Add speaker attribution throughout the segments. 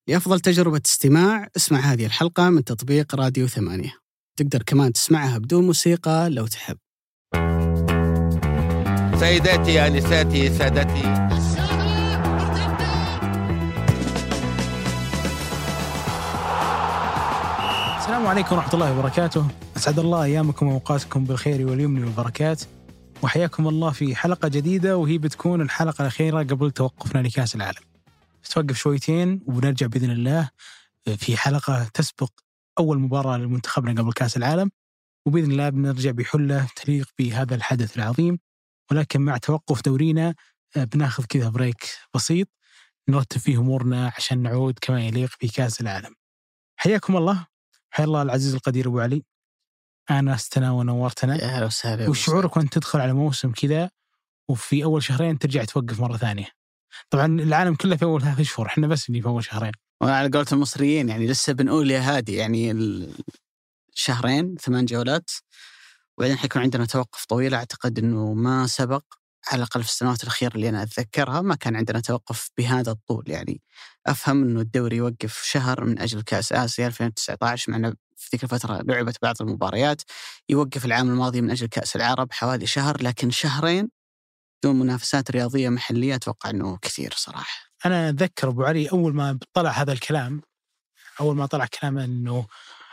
Speaker 1: لأفضل تجربة استماع اسمع هذه الحلقة من تطبيق راديو 8. تقدر كمان تسمعها بدون موسيقى لو تحب.
Speaker 2: سيداتي أنساتي سادتي،
Speaker 3: السلام عليكم ورحمة الله وبركاته. أسعد الله أيامكم وأوقاتكم بالخير واليمن والبركات، وحياكم الله في حلقة جديدة، وهي بتكون الحلقة الأخيرة قبل توقفنا لكأس العالم. توقف شويتين وبنرجع بإذن الله في حلقة تسبق أول مباراة لمنتخبنا قبل كأس العالم، وبإذن الله بنرجع بحلة تليق بهذا الحدث العظيم. ولكن مع توقف دورينا بناخذ كذا بريك بسيط نرتب فيه أمورنا عشان نعود كما يليق في كأس العالم. حياكم الله، حيا الله العزيز القدير أبو علي، أنا استنا ونورتنا. وشعورك وأنت تدخل على موسم كذا وفي أول شهرين ترجع توقف مرة ثانية؟ طبعا العالم كله في أول 3 شهور، إحنا بس اللي في أول شهرين.
Speaker 1: وعلى قولة المصريين يعني لسه بنقول يا هادي، يعني الشهرين 8 جولات، وبعدين حيكون عندنا توقف طويل. أعتقد أنه ما سبق على الأقل في السنوات الأخيرة اللي أنا أتذكرها ما كان عندنا توقف بهذا الطول. يعني أفهم أنه الدوري يوقف شهر من أجل كأس آسيا 2019، معنا في ذيك الفترة لعبت بعض المباريات، يوقف العام الماضي من أجل كأس العرب حوالي شهر، لكن شهرين دون منافسات رياضية محلية أتوقع أنه كثير صراحة.
Speaker 3: أنا أتذكر أبو علي أول ما طلع هذا الكلام، أول ما طلع كلام أنه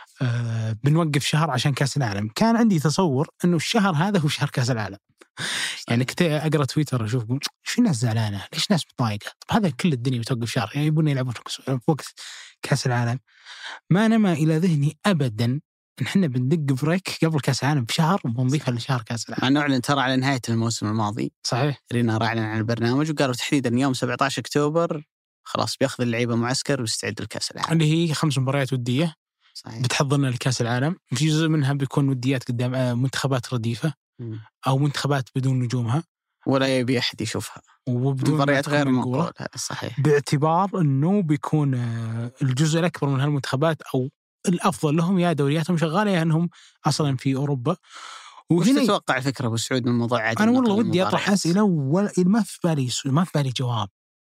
Speaker 3: بنوقف شهر عشان كأس العالم، كان عندي تصور أنه الشهر هذا هو شهر كأس العالم. يعني كنت أقرأ تويتر أشوف شو الناس زعلانة، ليش الناس متضايقة؟ طب هذا كل الدنيا بتوقف شهر، يعني يبون يلعبون في وقت كأس العالم. ما نما إلى ذهني أبدا إن إحنا بندق بريك قبل كأس العالم بشهر ونضيفها لشهر كأس العالم.
Speaker 1: مع أنه أعلن ترى على نهاية الموسم الماضي،
Speaker 3: صحيح،
Speaker 1: رينا أعلن عن البرنامج وقالوا تحديدا يوم 17 أكتوبر خلاص بياخذ اللعيبة معسكر ويستعد لكأس العالم،
Speaker 3: اللي هي 5 مباريات ودية. صحيح. بتحضرنا لكأس العالم، في جزء منها بيكون وديات قدام منتخبات رديفة أو منتخبات بدون نجومها
Speaker 1: ولا يبي أحد يشوفها،
Speaker 3: وبدون
Speaker 1: مباريات غير منقولة. صحيح،
Speaker 3: باعتبار أنه بيكون الجزء الأكبر من هالمنتخبات أو الأفضل لهم يا دورياتهم شغالة يا أنهم أصلا في أوروبا.
Speaker 1: وش تتوقع فكرة أبو سعود من موضوع عدد؟
Speaker 3: أنا والله ودي أطرح أسئلة ما في بالي جواب.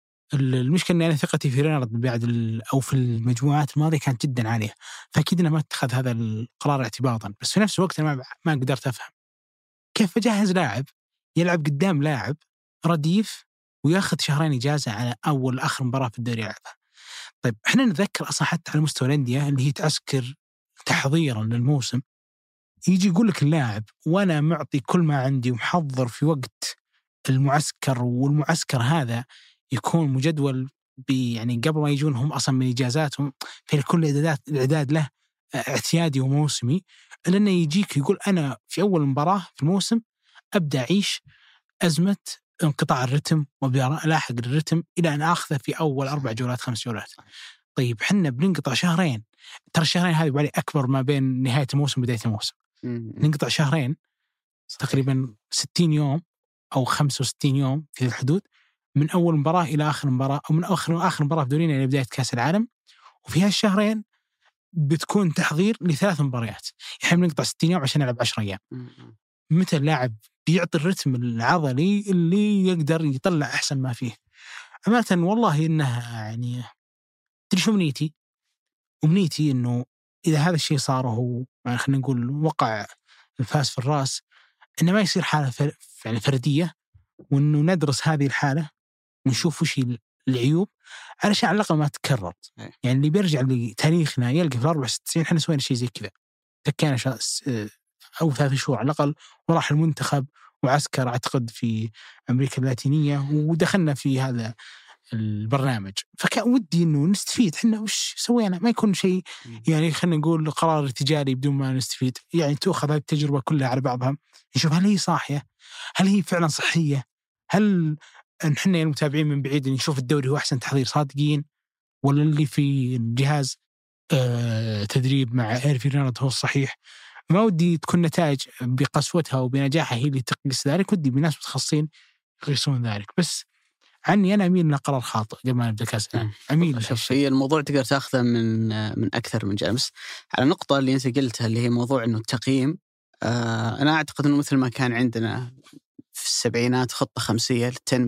Speaker 3: المشكلة أني أنا ثقتي في رينارد بعد أو في المجموعات الماضية كانت جدا عالية، فأكيد أنا ما اتخذ هذا القرار اعتباطا، بس في نفس الوقت أنا ما قدرت أفهم كيف أجهز لاعب يلعب قدام لاعب رديف وياخذ شهرين إجازة على أول آخر مباراة في الدوري يلعبها. طيب إحنا نتذكر أصلا حتى على مستوى الأندية اللي هي تعسكر تحضيرا للموسم، يجي يقول لك اللاعب وأنا معطي كل ما عندي ومحضر في وقت المعسكر، والمعسكر هذا يكون مجدول يعني قبل ما يجون هم أصلا من إجازاتهم، في كل الإعداد له اعتيادي وموسمي، لأنه يجيك يقول أنا في أول مباراة في الموسم أبدأ أعيش أزمة انقطاع الرتم وأبدأ ألاحق الرتم إلى أن أخذه في أول 4 جولات 5 جولات. طيب حنا بننقطع شهرين، ترى الشهرين هذه بعلي أكبر ما بين نهاية الموسم وبداية الموسم. ننقطع شهرين تقريبا 60 يوم أو 65 يوم في الحدود، من أول مباراة إلى آخر مباراة، أو من آخر مباراة في دورينا إلى بداية كأس العالم. وفي هالشهرين بتكون تحضير ل3 مباريات، يعني بنقطع 60 يوم عشان نلعب 10 أيام. متى اللاعب بيعطي الرتم العضلي اللي يقدر يطلع أحسن ما فيه؟ عامة والله إنها يعني تدري شو أمنيتي إنه إذا هذا الشيء صار وهو يعني خلينا نقول وقع الفاس في الرأس، إنه ما يصير حالة يعني فردية، وإنه ندرس هذه الحالة ونشوف وش العيوب علشان على الأقل ما تكرر. يعني اللي بيرجع لتاريخنا يلقى في 94 إحنا سوينا شيء زي كذا، تكينا أو 3 شهور على الأقل، وراح المنتخب وعسكر أعتقد في أمريكا اللاتينية، ودخلنا في هذا البرنامج. فكان ودي إنه نستفيد إحنا وش سوينا، ما يكون شيء يعني خلينا نقول قرار تجاري بدون ما نستفيد. يعني تأخذ هذه التجربة كلها على بعضها، نشوف هل هي صحية، هل هي فعلا صحية، هل نحن المتابعين من بعيد نشوف الدوري هو أحسن تحضير صادقين، ولا اللي في الجهاز تدريب مع إيرفي رينارد هو الصحيح. ما ودي تكون نتائج بقسوتها وبنجاحها هي اللي تقيس ذلك، ودي بناس متخصصين يقيسون ذلك. بس عني أنا أميل لقرار خاطئ قبل ما نبدأ كأس العالم. أميل.
Speaker 1: شوف، هي الموضوع تقدر تأخذه من أكثر من جانب. على النقطة اللي أنت قلتها اللي هي موضوع إنه التقييم، أنا أعتقد إنه مثل ما كان عندنا في السبعينات خطة 5 للتنمية،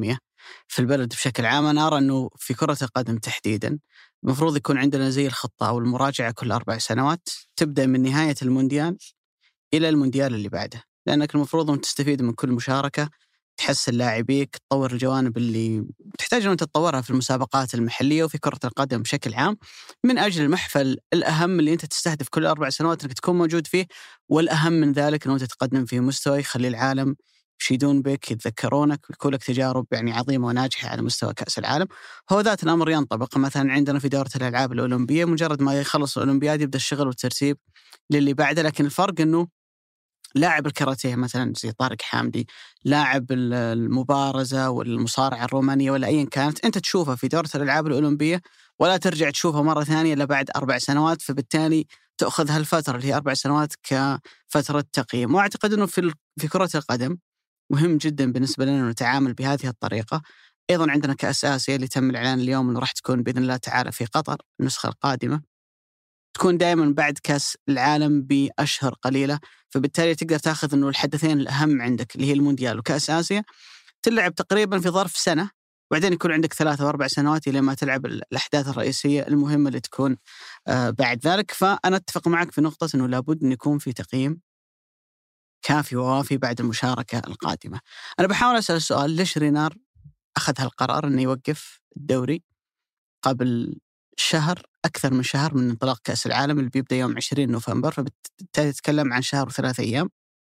Speaker 1: في البلد بشكل عام. أنا أرى أنه في كرة القدم تحديدا المفروض يكون عندنا زي الخطة أو المراجعة كل 4 سنوات، تبدأ من نهاية المونديال إلى المونديال اللي بعده، لأنك المفروض أن تستفيد من كل مشاركة، تحسن لاعبيك، تطور الجوانب اللي تحتاج أن تتطورها في المسابقات المحلية وفي كرة القدم بشكل عام، من أجل المحفل الأهم اللي أنت تستهدف كل 4 سنوات أنك تكون موجود فيه. والأهم من ذلك أنه تتقدم في مستوى يخلي العالم يشيدون بك، يتذكرونك، ويكون لك تجارب يعني عظيمة وناجحة على مستوى كأس العالم. هو ذات الأمر ينطبق مثلا عندنا في دورة الألعاب الأولمبية، مجرد ما يخلص الأولمبياد يبدأ الشغل والترتيب للي بعده. لكن الفرق أنه لاعب الكاراتيه مثلا زي طارق حامدي، لاعب المبارزة والمصارعة الرومانية ولا أيا كانت، أنت تشوفها في دورة الألعاب الأولمبية ولا ترجع تشوفها مرة ثانية إلا بعد 4 سنوات، فبالتالي تأخذ هالفترة اللي هي 4 سنوات كفترة تقييم. وأعتقد أنه في كرة القدم مهم جدا بالنسبة لنا نتعامل بهذه الطريقة. أيضا عندنا كأس آسيا اللي تم الإعلان اليوم أنه راح تكون بإذن الله تعالى في قطر النسخة القادمة، تكون دائما بعد كأس العالم بأشهر قليلة، فبالتالي تقدر تأخذ أنه الحدثين الأهم عندك اللي هي المونديال وكأس آسيا تلعب تقريبا في ظرف سنة، وبعدين يكون عندك 3 و4 سنوات إلى ما تلعب الأحداث الرئيسية المهمة اللي تكون بعد ذلك. فأنا أتفق معك في نقطة أنه لابد أن يكون في تقييم كافي ووافي بعد المشاركة القادمة. أنا بحاول أسأل السؤال، ليش رينار أخذ هالقرار أنه يوقف الدوري قبل شهر، أكثر من شهر من انطلاق كأس العالم اللي بيبدأ يوم 20 نوفمبر، فبالتالي تتكلم عن شهر و3 أيام.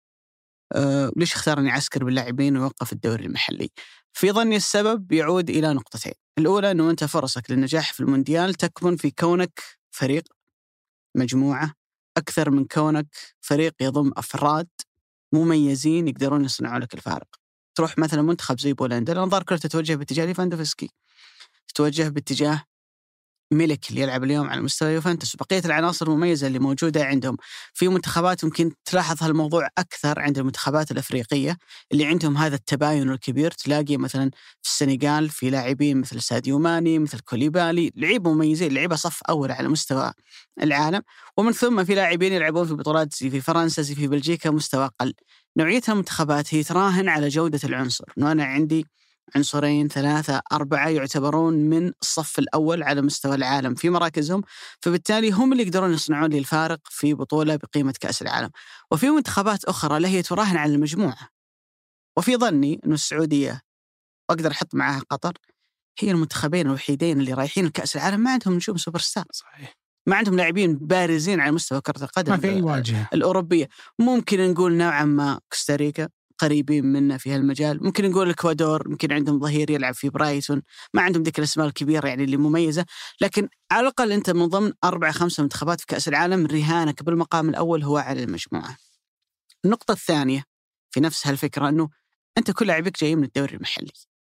Speaker 1: ليش اختار أن يعسكر باللاعبين ويوقف الدوري المحلي؟ في ظني السبب يعود إلى نقطتين. الأولى أنه أنت فرصك للنجاح في المونديال تكمن في كونك فريق مجموعة أكثر من كونك فريق يضم أفراد مميزين يقدرون يصنعوا لك الفارق. تروح مثلا منتخب زي بولندا، الأنظار كلها تتوجه باتجاه ليفاندوفسكي، تتوجه باتجاه ميلك اللي يلعب اليوم على مستوى يوفنتوس، وبقية العناصر المميزة اللي موجودة عندهم. في منتخبات ممكن تلاحظ هالموضوع أكثر عند المنتخبات الأفريقية اللي عندهم هذا التباين الكبير. تلاقي مثلا في السنغال في لاعبين مثل ساديو ماني، مثل كوليبالي، لعيبة مميزين، لعيبة صف أول على مستوى العالم. ومن ثم في لاعبين يلعبون في بطولات زي في فرنسا، زي في بلجيكا، مستوى أقل. نوعية المنتخبات هي تراهن على جودة العنصر، إنه أنا عندي عنصرين 3 4 يعتبرون من الصف الأول على مستوى العالم في مراكزهم، فبالتالي هم اللي يقدرون يصنعون لي الفارق في بطولة بقيمة كأس العالم. وفي منتخبات أخرى لا، هي تراهن على المجموعة. وفي ظني أن السعودية، وأقدر أحط معها قطر، هي المنتخبين الوحيدين اللي رايحين لكأس العالم ما عندهم نجوم سوبر ستار.
Speaker 3: صحيح.
Speaker 1: ما عندهم لاعبين بارزين على مستوى كرة القدم
Speaker 3: ما في أي واجهة
Speaker 1: الأوروبية. ممكن نقول نوعا ما كوستاريكا قريبين منا في هالمجال، ممكن نقول الإكوادور، ممكن عندهم ظهير يلعب في برايتون، ما عندهم ذيك الأسماء الكبيرة يعني اللي مميزة، لكن على الأقل أنت من ضمن 4-5 منتخبات في كأس العالم، رهانك بالمقام الأول هو على المجموعة. النقطة الثانية في نفس هالفكرة أنه أنت كل لاعبك جاي من الدوري المحلي.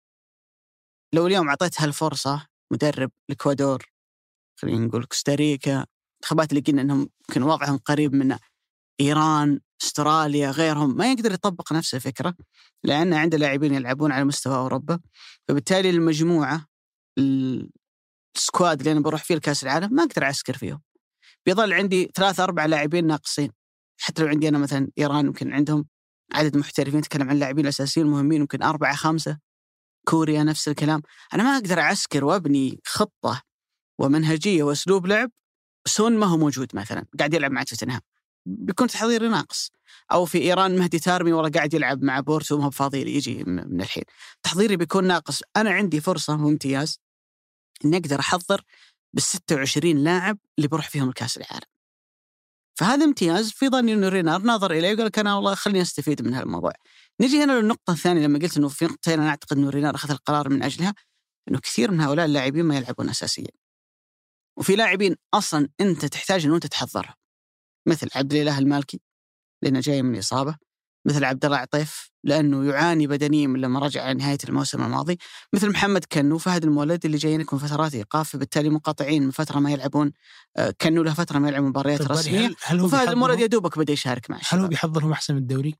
Speaker 1: لو اليوم أعطيت هالفرصة مدرب الإكوادور، خلينا نقول كوستاريكا، منتخبات اللي قلنا أنهم يمكن وضعهم قريب من إيران، استراليا، غيرهم، ما يقدر يطبق نفس الفكرة لأن عنده لاعبين يلعبون على مستوى أوروبا. فبالتالي المجموعة السكواد اللي أنا بروح فيه لكأس العالم ما أقدر أعسكر فيهم، بيظل عندي 3-4 لاعبين ناقصين. حتى لو عندي أنا مثلا إيران يمكن عندهم عدد محترفين، نتكلم عن اللاعبين الأساسيين المهمين يمكن 4-5. كوريا نفس الكلام. أنا ما أقدر أعسكر وأبني خطة ومنهجية وأسلوب لعب سون ما هو موجود، مثلا قاعد يلعب مع توتنهام، بيكون تحضيري ناقص. أو في إيران مهدي تارمي والله قاعد يلعب مع بورتو وما هو فاضي يجي من الحين، تحضيري بيكون ناقص. أنا عندي فرصة وامتياز إني أقدر أحضر بال26 لاعب اللي بروح فيهم الكأس العالم. فهذا امتياز في ظني إنه رينار ناظر إليه وقال كان والله خليني أستفيد من هالموضوع. نجي هنا للنقطة الثانية، لما قلت إنه في نقطتين أنا أعتقد إنه رينار أخذ القرار من أجلها، إنه كثير من هؤلاء اللاعبين ما يلعبون أساسيا، وفي لاعبين أصلا أنت تحتاج إنه أنت تحضرها، مثل عبد الإله المالكي لأنه جاي من إصابة، مثل عبد الله عطيف لأنه يعاني بدنيا من لما رجع على نهاية الموسم الماضي، مثل محمد كنو، فهد المولد اللي جايين يكون فترات إيقاف، فبالتالي منقطعين من فترة ما يلعبون. كنو له فترة ما يلعب مباريات رسمية، وفهد المولد يا دوبك بدأ يشارك مع الشباب.
Speaker 3: هل هو بيحضرهم أحسن من الدوري؟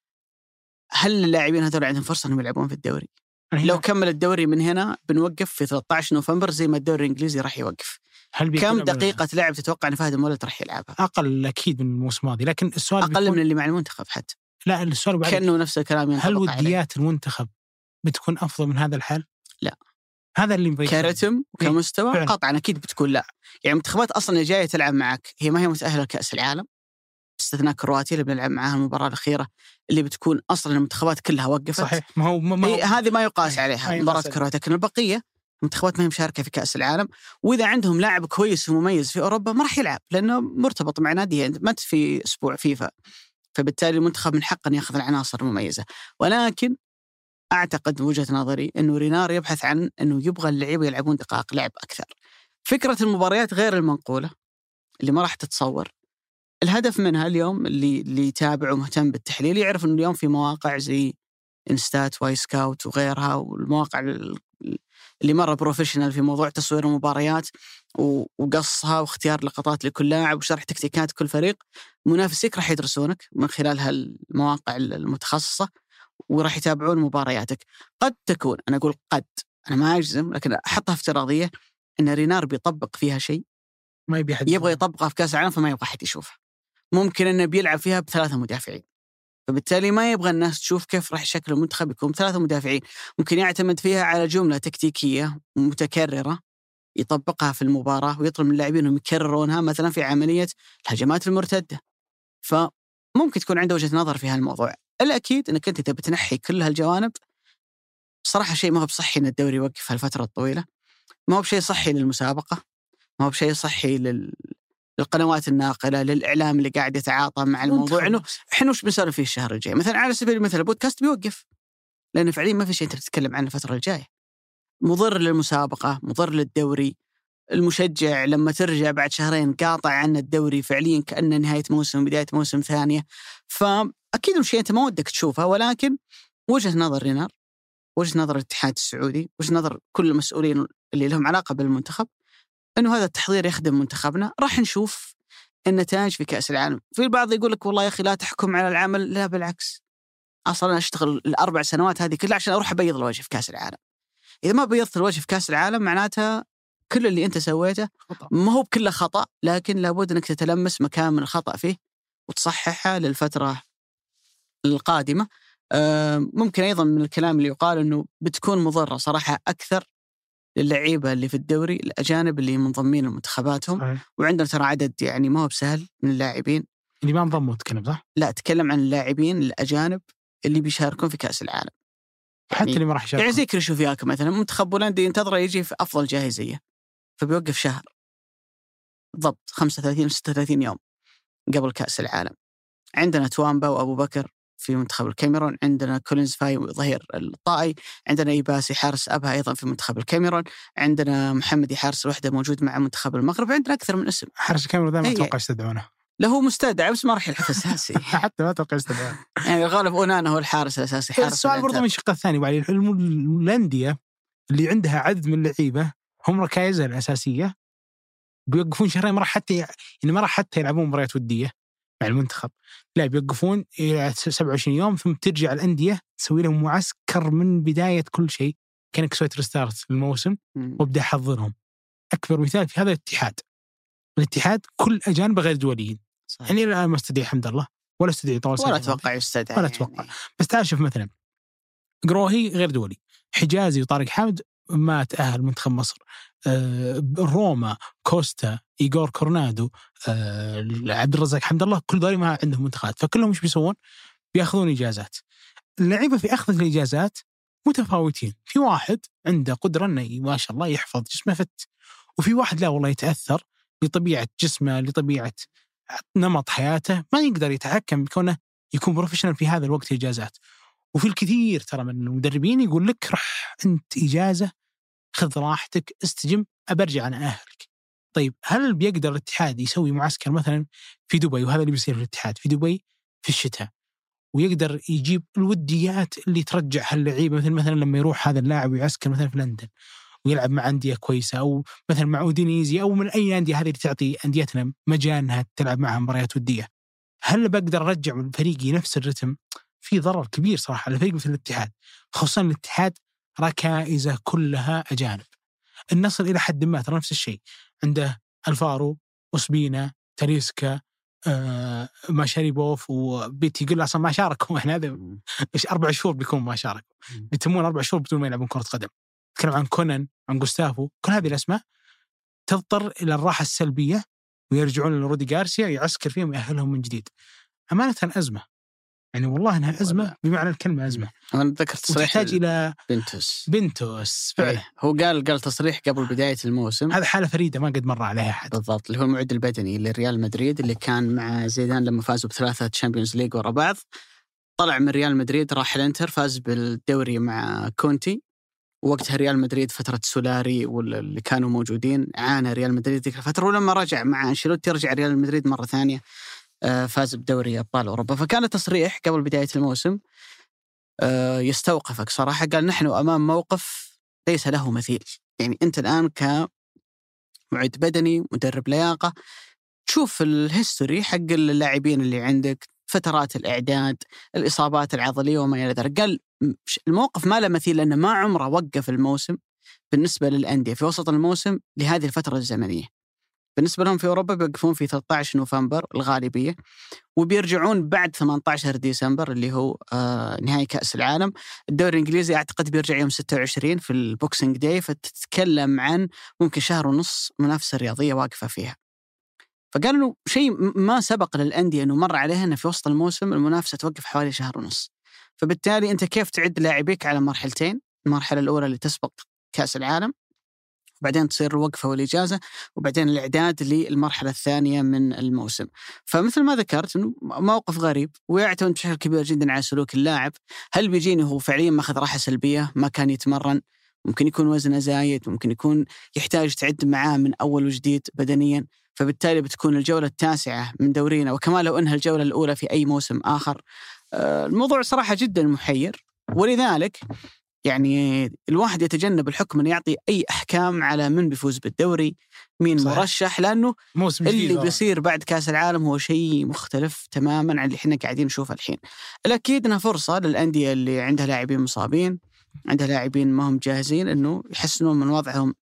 Speaker 1: هل اللاعبين هذول عندهم فرصة أنهم يلعبون في الدوري؟ لو كمل الدوري من هنا بنوقف في 13 نوفمبر زي ما الدوري الإنجليزي راح يوقف. كم دقيقة لعب تتوقع أن فهد المولد راح يلعبها؟
Speaker 3: أقل أكيد من الموسم الماضي، لكن السؤال
Speaker 1: أقل من اللي مع المنتخب حتى.
Speaker 3: لا، السؤال
Speaker 1: كأنه نفس الكلام.
Speaker 3: هل وديات المنتخب بتكون أفضل من هذا الحال؟
Speaker 1: لا.
Speaker 3: هذا اللي مبين
Speaker 1: كرتم وكمستوى
Speaker 3: فعلا.
Speaker 1: قطعا أكيد بتكون لا. يعني المنتخبات أصلا اللي جاية تلعب معك هي ما هي متأهلة لكأس العالم، باستثناء كرواتيا اللي بنلعب معها المباراة الأخيرة اللي بتكون أصلا المنتخبات كلها وقفت.
Speaker 3: صحيح. ما هو
Speaker 1: هذه ما يقاس عليها مباراة كرواتيا، لكن البقية المنتخبات ما هي مشاركة في كأس العالم، وإذا عندهم لاعب كويس ومميز في أوروبا ما راح يلعب لأنه مرتبط مع ناديه مت في أسبوع فيفا، فبالتالي المنتخب من حقه أن يأخذ العناصر المميزة. ولكن أعتقد وجهة نظري أنه رينار يبحث عن أنه يبغى اللعيبة يلعبون دقائق لعب أكثر. فكرة المباريات غير المنقولة اللي ما راح تتصور، الهدف منها اليوم اللي يتابع ومهتم بالتحليل يعرف أنه اليوم في مواقع زي إنستات واي سكاوت وغيرها، والمواقع اللي مرة بروفيشنال في موضوع تصوير المباريات وقصها واختيار لقطات لكل لاعب وشرح تكتيكات كل فريق. منافسيك راح يدرسونك من خلال هالمواقع المتخصصة وراح يتابعون مبارياتك. قد تكون، أنا أقول قد، أنا ما أجزم لكن أحطها افتراضية، أن رينار بيطبق فيها شيء
Speaker 3: ما
Speaker 1: يبغى يطبقها في كأس العالم فما يبغى حد يشوفها. ممكن أنه بيلعب فيها ب3 مدافعين، فبالتالي ما يبغى الناس تشوف كيف راح شكل المنتخب يكون ب3 مدافعين. ممكن يعتمد فيها على جملة تكتيكية متكررة يطبقها في المباراة ويطلب من اللاعبين أنهم يكررونها مثلا في عملية الهجمات المرتدة. فممكن تكون عنده وجهة نظر في هالموضوع. الأكيد أنك أنت تبي تنحي كل هالجوانب. صراحة شيء ما هو بصحي أن الدوري يوقف هالفترة الطويلة، ما هو بشيء صحي للمسابقة، ما هو بشيء صحي للقنوات الناقلة، للإعلام اللي قاعد يتعاطى مع الموضوع إنه إحنا وش بنسولف فيه الشهر الجاي. مثلا على سبيل المثال البودكاست بيوقف لأنه فعليا ما في شيء أنت تتكلم عنه الفترة الجاية، مضر للمسابقة، مضر للدوري. المشجع لما ترجع بعد شهرين قاطع عن الدوري فعليا كأنه نهاية موسم بداية موسم ثانية. فأكيد الشيء أنت ما ودك تشوفه، ولكن وجهة نظر رينار، وجهة نظر الاتحاد السعودي، وجهة نظر كل المسؤولين اللي لهم علاقة بالمنتخب، أنه هذا التحضير يخدم منتخبنا. راح نشوف النتائج في كأس العالم. في البعض يقول لك والله يا أخي لا تحكم على العمل، لا بالعكس، أصلا أنا أشتغل ال4 سنوات هذه كلها عشان أروح أبيض الوجه في كأس العالم. إذا ما بيضت الوجه في كأس العالم معناتها كل اللي أنت سويته ما هو بكله خطأ، لكن لابد أنك تتلمس مكان من الخطأ فيه وتصححها للفترة القادمة. ممكن أيضا من الكلام اللي يقال أنه بتكون مضرة صراحة أكثر للعيبة اللي في الدوري الأجانب اللي منضمين لمنتخباتهم. وعندنا ترى عدد يعني ما هو بسهل من اللاعبين
Speaker 3: اللي ما انضموا. تكلم صح؟
Speaker 1: لا، أتكلم عن اللاعبين الأجانب اللي بيشاركون في كأس العالم،
Speaker 3: حتى اللي ما راح يشاركون.
Speaker 1: يعني زي كريشوفياك مثلا، منتخب بولندا ينتظر يجي في أفضل جاهزية فبيوقف شهر بالضبط 35 36 يوم قبل كأس العالم. عندنا توامبا وأبو بكر في منتخب الكاميرون، عندنا كولينز فاي ظهير الطائي، عندنا إيباسي حارس أبها أيضا في منتخب الكاميرون، عندنا محمدي حارس الوحدة موجود مع منتخب المغرب، عندنا أكثر من اسم.
Speaker 3: حارس الكاميرون ذا ما أتوقع يستدعونه،
Speaker 1: له مستدعى بس ما راح يلعب أساسي.
Speaker 3: حتى ما أتوقع يستدعونه.
Speaker 1: يعني الغالب أونانا هو الحارس الأساسي. حارس
Speaker 3: السؤال برضه من الشق الثاني وعلي الأندية اللي عندها عدد من اللعيبة هم ركائزها الأساسية بيوقفون شهرين، ما راح حتى يلعبون مباريات ودية مع المنتخب، لا بيوقفون إلى 27 يوم ثم ترجع الأندية تسوي لهم معسكر من بداية كل شيء كأنك سويت ريستارت للموسم وابدأ حضرهم. أكبر مثال في هذا الاتحاد كل أجانب غير دوليين. صحيح. يعني الآن ما استدعي حمد الله ولا استدعي طوال
Speaker 1: ولا أتوقع يستدعي
Speaker 3: ولا أتوقع يعني. بس تعال شوف مثلا قروهي غير دولي، حجازي وطارق حامد ما تأهل منتخب مصر، روما كوستا إيغور كورنادو عبد الرزاق حمد الله كل ذولي ما عندهم منتخبات، فكلهم مش بيسوون؟ بيأخذون إجازات. اللعيبة في أخذ الإجازات متفاوتين، في واحد عنده قدرة أنه ما شاء الله يحفظ جسمه فت، وفي واحد لا والله يتأثر لطبيعة جسمه لطبيعة نمط حياته ما يقدر يتحكم بكونه يكون بروفيشنال في هذا الوقت إجازات. وفي الكثير ترى من المدربين يقول لك رح أنت إجازة، خذ راحتك، استجم، أبرجع أنا أهلك. طيب هل بيقدر الاتحاد يسوي معسكر مثلا في دبي، وهذا اللي بيصير في الاتحاد في دبي في الشتاء، ويقدر يجيب الوديات اللي ترجع هاللعيبة، مثلا لما يروح هذا اللاعب ويعسكر مثلا في لندن ويلعب مع أندية كويسة أو مثلا مع أودينيزي أو من أي أندية هذه اللي تعطي أنديتنا مجال أنها تلعب معها مباريات ودية، هل بقدر أرجع من فريقي نفس الرتم؟ في ضرر كبير صراحة على فريق مثل الاتحاد، خصوصا الاتحاد ركائزه كلها أجانب. النصر إلى حد ما ترى نفس الشيء، عنده الفارو وسبينا تاليسكا ماشاريبوف وبيتي يقول أصلا ما شاركوا، إحنا هذا 4 شهور بيكون ما شاركوا، بيتمون 4 شهور بدون ما يلعبون كرة قدم. تتكلم عن كونان، عن جوستافو، كل هذه الأسماء تضطر إلى الراحة السلبية ويرجعون لرودي غارسيا يعسكر فيهم ويأهلهم من جديد. أمانة أزمة، يعني والله إنها أزمة بمعنى الكلمة أزمة.
Speaker 1: أنا ذكرت تصريح
Speaker 3: تحتاج إلى
Speaker 1: بنتوس
Speaker 3: فعلا.
Speaker 1: هو قال تصريح قبل بداية الموسم،
Speaker 3: هذا حالة فريدة ما قد مر عليها أحد.
Speaker 1: بالضبط، اللي هو المعد البدني لريال مدريد اللي كان مع زيدان لما فازوا ب3 تشامبيونز ليج ورا بعض. طلع من ريال مدريد راح الانتر، فاز بالدوري مع كونتي، وقتها ريال مدريد فترة سولاري واللي كانوا موجودين عانى ريال مدريد ذيك الفترة، ولما رجع مع أنشيلوتي رجع ريال مدريد مرة ثانية فاز بدوري أبطال أوروبا. فكان تصريح قبل بداية الموسم يستوقفك صراحة. قال نحن أمام موقف ليس له مثيل. يعني أنت الآن كمعد بدني مدرب لياقة تشوف الهيستوري حق اللاعبين اللي عندك، فترات الإعداد، الإصابات العضلية وما إلى ذلك. قال الموقف ما له مثيل لأنه ما عمره وقف الموسم بالنسبة للأندية في وسط الموسم لهذه الفترة الزمنية. بالنسبة لهم في أوروبا بيوقفون في 13 نوفمبر الغالبية، وبيرجعون بعد 18 ديسمبر اللي هو نهاية كأس العالم. الدوري الإنجليزي أعتقد بيرجع يوم 26 في البوكسينج داي، فتتكلم عن ممكن شهر ونص منافسة رياضية واقفة فيها. فقال إنه شيء ما سبق للأندية إنه مر عليها إنه في وسط الموسم المنافسة توقف حوالي شهر ونص. فبالتالي أنت كيف تعد لاعبيك على مرحلتين، المرحلة الأولى اللي تسبق كأس العالم، وبعدين تصير الوقفة والإجازة، وبعدين الإعداد للمرحلة الثانية من الموسم. فمثل ما ذكرت إنه موقف غريب ويعتمد بشكل كبير جدا على سلوك اللاعب. هل بيجيني هو فعليا ماخذ راحة سلبية، ما كان يتمرن، ممكن يكون وزنه زايد، ممكن يكون يحتاج تعد معاه من أول وجديد بدنيا، فبالتالي بتكون الجولة 9 من دورينا، وكمان لو أنها الجولة الأولى في أي موسم آخر. الموضوع صراحة جدا محير، ولذلك يعني الواحد يتجنب الحكم أن يعطي أي أحكام على من بيفوز بالدوري، مين صحيح مرشح، لأنه اللي بيصير بعد كأس العالم هو شيء مختلف تماما عن اللي احنا قاعدين نشوفه الحين. الأكيد أنها فرصة للأندية اللي عندها لاعبين مصابين، عندها لاعبين ما هم جاهزين، أنه يحسنون من وضعهم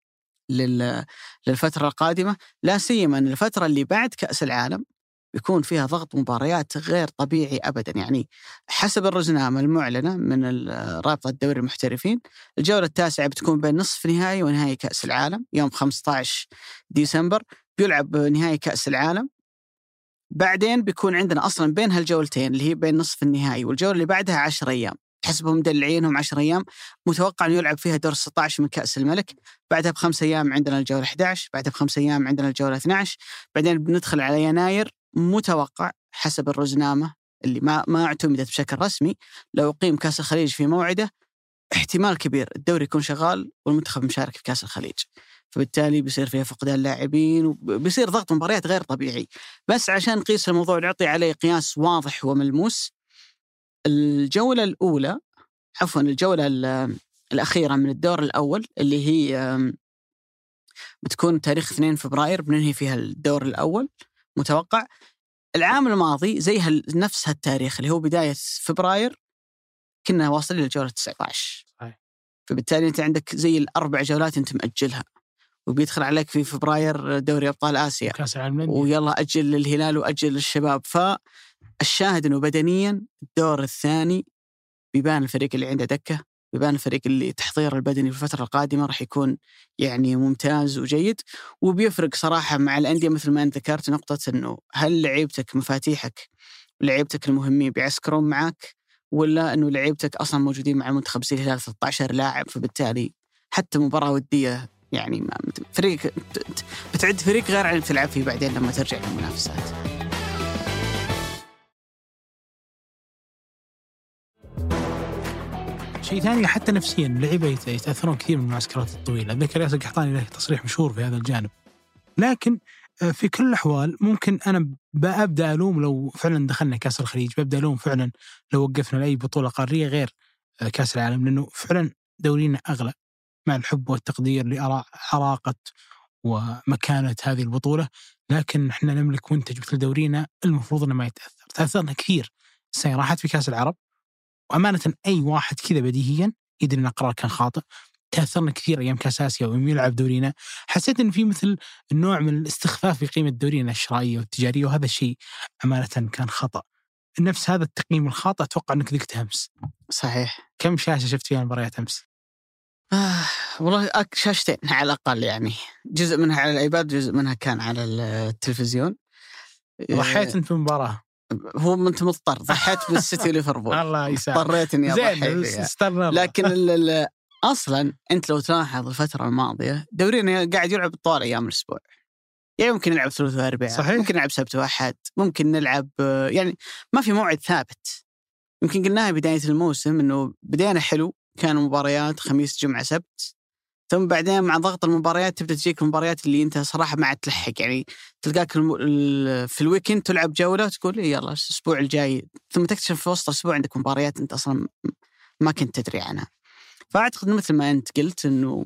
Speaker 1: للفترة القادمة، لا سيما أن الفترة اللي بعد كأس العالم يكون فيها ضغط مباريات غير طبيعي أبدا. يعني حسب الرزنامة المعلنة من رابطة الدوري المحترفين، الجولة 9 بتكون بين نصف نهائي ونهائي كأس العالم يوم 15 ديسمبر، بيلعب نهائي كأس العالم. بعدين بيكون عندنا أصلا بين هالجولتين اللي هي بين نصف النهائي والجولة اللي بعدها 10 أيام، حسبهم مدلعينهم 10 أيام، متوقع أن يلعب فيها دور 16 من كأس الملك. بعدها ب5 أيام عندنا الجولة 11، بعدها ب5 أيام عندنا الجولة 12، بعدين بندخل على يناير. متوقع حسب الرزنامة اللي ما اعتمدت بشكل رسمي، لو قيم كأس الخليج في موعده احتمال كبير الدوري يكون شغال والمنتخب مشارك في كأس الخليج، فبالتالي بيصير فيها فقدان لاعبين وبيصير ضغط مباريات غير طبيعي. بس عشان نقيس الموضوع ونعطي عليه قياس واضح وملموس، الجولة الأولى الجولة الأخيرة من الدور الأول اللي هي بتكون تاريخ 2 فبراير بننهي فيها الدور الأول. متوقع العام الماضي زي نفس هالتاريخ اللي هو بداية فبراير كنا واصلين للجولة 19. فبالتالي أنت عندك زي 4 جولات أنت مأجلها، وبيدخل عليك في فبراير دوري أبطال آسيا ويلا أجل للهلال وأجل للشباب. فالشاهد أنه بدنيا الدور الثاني بيبان الفريق اللي عنده دكة، بيبان الفريق اللي تحضير البدني في الفترة القادمة راح يكون يعني ممتاز وجيد. وبيفرق صراحة مع الأندية مثل ما أنت ذكرت نقطة أنه هل لعيبتك مفاتيحك ولعيبتك المهمين بيعسكرون معك، ولا أنه لعيبتك أصلا موجودين مع المنتخب زي الهلال 13 لاعب، فبالتالي حتى مباراة ودية يعني فريق بتعد فريق غير عن تلعب فيه بعدين لما ترجع للمنافسات.
Speaker 3: شيء ثاني حتى نفسيا اللعيبة يتأثرون كثير من المعسكرات الطويلة. أتذكر ياسر قحطاني له تصريح مشهور في هذا الجانب. لكن في كل الأحوال ممكن أنا بأبدأ ألوم لو فعلا دخلنا كأس الخليج، ببدأ ألوم فعلا لو وقفنا لأي بطولة قارية غير كأس العالم، لأنه فعلا دورينا أغلى مع الحب والتقدير لعراقة ومكانة هذه البطولة. لكن إحنا نملك منتج مثل دورينا المفروض أنه ما يتأثر. تأثرنا كثير السنة راحت في كأس العرب، وأمانة أي واحد كذا بديهيا يدري أن القرار كان خاطئ. تأثرنا كثير أيام كأس آسيا ويوم يلعب دورينا، حسيت أن في مثل النوع من الاستخفاف بقيمة دورينا الشرائية والتجارية، وهذا الشيء أمانة كان خطأ. نفس هذا التقييم الخاطئ أتوقع أنك ذقت أمس.
Speaker 1: صحيح.
Speaker 3: كم شاشة شفت فيها مباريات أمس؟
Speaker 1: والله شاشتين على الأقل، يعني جزء منها على الأيباد، جزء منها كان على التلفزيون.
Speaker 3: ضحيت أنت في المباراة؟
Speaker 1: هو أنت مضطر، ضحيت بالسيتي وليفربول.
Speaker 3: الله يسامحك.
Speaker 1: اضطريت إني أضحي فيها. لكن أصلا أنت لو تلاحظ الفترة الماضية دورينا قاعد يلعب طوال أيام الأسبوع، يعني ممكن نلعب ثلاث وأربعاء، ممكن نلعب سبت وأحد، ممكن نلعب يعني ما في موعد ثابت. يمكن قلناها بداية الموسم إنه بدينا حلو، كان مباريات خميس جمعة سبت، ثم بعدين مع ضغط المباريات تبدأ تجيك المباريات اللي أنت صراحة ما عاد تلحق، يعني تلقاك في الويكند تلعب جولة وتقول يلا الأسبوع الجاي، ثم تكتشف في وسط الأسبوع عندك مباريات أنت أصلا ما كنت تدري عنها. فأعتقد مثل ما أنت قلت إنه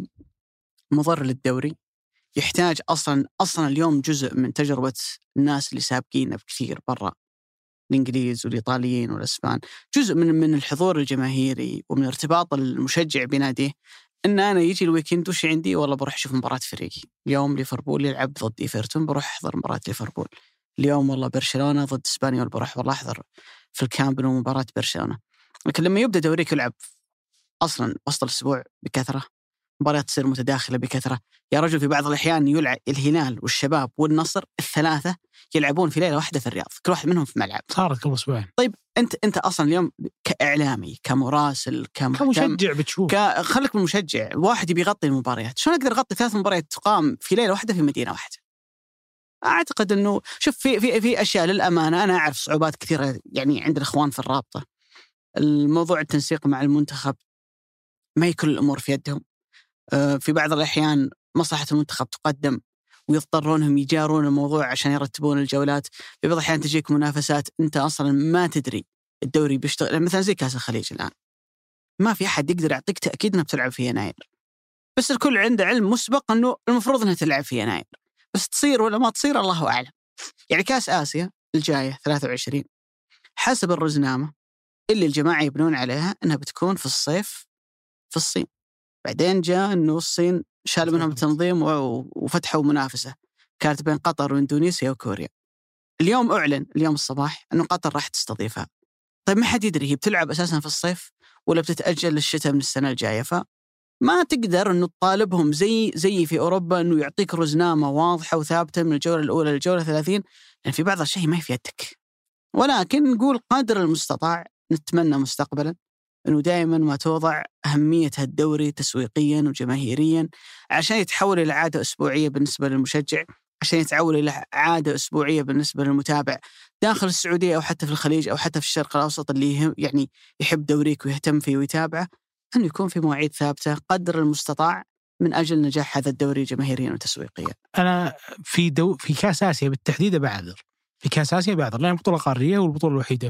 Speaker 1: مضر للدوري، يحتاج أصلا اليوم جزء من تجربة الناس اللي سابقين بكثير برا، الإنجليز والإيطاليين والإسبان، جزء من الحضور الجماهيري ومن ارتباط المشجع بناديه. إن أنا يجي الويكند وش عندي؟ والله بروح أشوف مباراة فريقي. اليوم ليفربول يلعب ضد إيفرتون، بروح أحضر مباراة ليفربول. اليوم والله برشلونة ضد إسبانيول، بروح والله أحضر في الكامب نو مباراة برشلونة. لكن لما يبدأ دوريك يلعب أصلا وسط الأسبوع بكثرة، مباريات تصير متداخلة بكثرة. يا رجل في بعض الأحيان يلعب الهلال والشباب والنصر الثلاثة يلعبون في ليلة واحدة في الرياض، كل واحد منهم في ملعب.
Speaker 3: صارت قبل أسبوعين.
Speaker 1: طيب أنت أصلا اليوم كإعلامي، كمراسل،
Speaker 3: كمشجع بتشوف،
Speaker 1: خلك من المشجع، واحد يبي يغطي المباريات، شلون أقدر أغطي 3 مباريات تقام في ليلة واحدة في مدينة واحدة؟ أعتقد إنه شوف في أشياء للأمانة أنا أعرف صعوبات كثيرة، يعني عند الإخوان في الرابطة، الموضوع التنسيق مع المنتخب ما يكون الأمور في يدهم. في بعض الأحيان مصلحة المنتخب تقدم ويضطرونهم يجارون الموضوع عشان يرتبون الجولات. في بعض الأحيان تجيك منافسات أنت أصلا ما تدري الدوري بيشتغل، مثلا زي كأس الخليج الآن ما في أحد يقدر يعطيك تأكيد أنها بتلعب في يناير، بس الكل عنده علم مسبق أنه المفروض أنها تلعب في يناير، بس تصير ولا ما تصير الله أعلم. يعني كأس آسيا الجاية 23 حسب الرزنامة اللي الجماعة يبنون عليها أنها بتكون في الصيف في الصين، بعدين جاء أنه الصين شال منهم التنظيم وفتحوا منافسة كانت بين قطر وإندونيسيا وكوريا. اليوم أعلن اليوم الصباح أنه قطر راح تستضيفها. طيب ما حد يدري هي بتلعب أساسا في الصيف ولا بتتأجل للشتاء من السنة الجاية، فما تقدر أنه تطالبهم زي في أوروبا أنه يعطيك رزنامة واضحة وثابتة من الجولة الأولى للجولة 30، لأن في بعض الشيء ما في يدك. ولكن نقول قدر المستطاع نتمنى مستقبلا أنه دائما ما توضع أهمية الدوري تسويقيا وجماهيريا عشان يتحول إلى عادة أسبوعية بالنسبة للمشجع، عشان يتحول إلى عادة أسبوعية بالنسبة للمتابع داخل السعودية أو حتى في الخليج أو حتى في الشرق الأوسط اللي يعني يحب دوريك ويهتم فيه ويتابعه، أن يكون في مواعيد ثابتة قدر المستطاع من أجل نجاح هذا الدوري جماهيريا وتسويقيا.
Speaker 3: أنا في كأس آسيا بالتحديد بعذر، في كأس آسيا بعذر لأن البطولة قارية والبطولة الوحيدة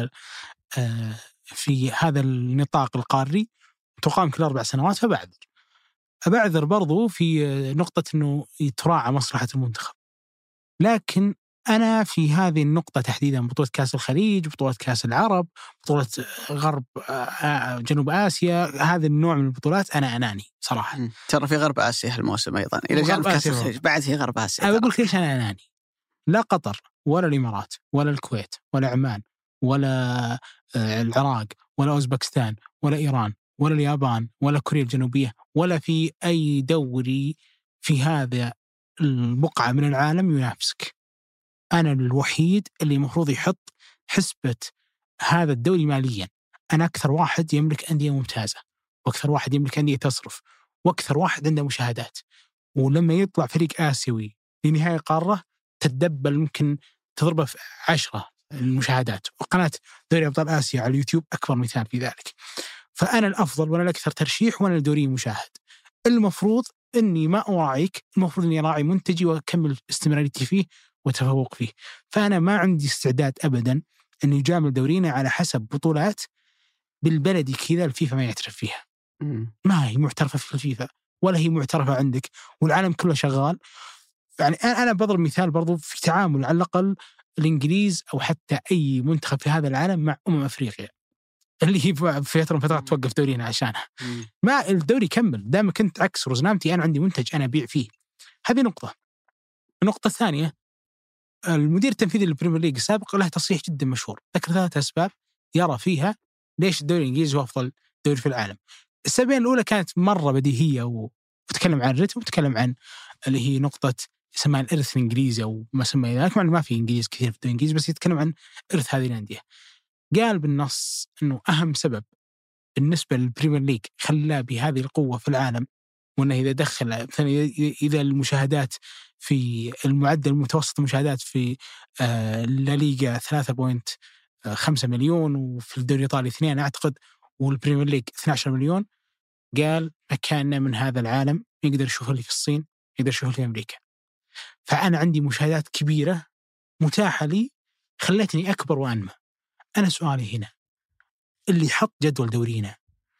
Speaker 3: في هذا النطاق القاري تقام كل 4 سنوات، فبعذر برضو في نقطة أنه تراعى مصلحة المنتخب. لكن أنا في هذه النقطة تحديدا بطولة كأس الخليج، بطولة كأس العرب، بطولة غرب جنوب آسيا، هذا النوع من البطولات أنا أناني صراحة.
Speaker 1: ترى في غرب آسيا هالموسم أيضا إلى جانب كأس الخليج بعد في غرب آسيا.
Speaker 3: أنا أقول ليش أنا أناني؟ لا قطر ولا الإمارات ولا الكويت ولا عمان ولا العراق ولا أوزبكستان ولا إيران ولا اليابان ولا كوريا الجنوبية ولا في أي دوري في هذا البقعة من العالم ينافسك. أنا الوحيد اللي مفروض يحط حسبة هذا الدوري ماليا. أنا أكثر واحد يملك أندية ممتازة، وأكثر واحد يملك أندية تصرف، وأكثر واحد عنده مشاهدات. ولما يطلع فريق آسيوي لنهاية قارة تتدبل ممكن تضربه في 10 المشاهدات، وقناة دوري أبطال آسيا على اليوتيوب أكبر مثال في ذلك. فأنا الأفضل وأنا الأكثر ترشيح وأنا الدوري مشاهد. المفروض أني ما أراعيك، المفروض أني أراعي منتجي وأكمل استمراريتي فيه وتفوق فيه. فأنا ما عندي استعداد أبدا أن يجامل دورينا على حسب بطولات بالبلدي كذا الفيفا ما يعترف فيها. ما هي معترفة في الفيفا ولا هي معترفة عندك، والعالم كله شغال. يعني أنا بضرب مثال برضو في تعامل على الأقل الإنجليز أو حتى أي منتخب في هذا العالم مع أفريقيا اللي هي في فترة من فترات توقف دورينا عشانها. ما الدوري كمل دام كنت عكس رزنامتي، أنا عندي منتج أنا أبيع فيه. هذه نقطة. النقطة الثانية، المدير التنفيذي للبريمير ليج السابق له تصريح جدا مشهور ذكر 3 أسباب يرى فيها ليش الدوري الإنجليزي هو أفضل دوري في العالم. السببين الأولى كانت مرة بديهية، وتتكلم عن الرتم وتتكلم عن اللي هي نقطة يسمى الإرث الإنجليزي أو ما سمى ذلك، مع ما في إنجليز كثير في الدوري الإنجليزي، بس يتكلم عن إرث هذه الأندية. قال بالنص إنه أهم سبب بالنسبة للبريمير ليج خلاه بهذه القوة في العالم، وأنه إذا دخل مثلا إذا المشاهدات في المعدل المتوسط المشاهدات في الليغا 3.5 مليون، وفي الدوري الإيطالي 2 أعتقد، والبريمير ليج 12 مليون. قال مكاننا من هذا العالم يقدر يشوف اللي في الصين، يقدر يشوف اللي في أمريكا. فأنا عندي مشاهدات كبيرة متاحة لي خلتني أكبر وأنمى. أنا سؤالي هنا، اللي حط جدول دورينا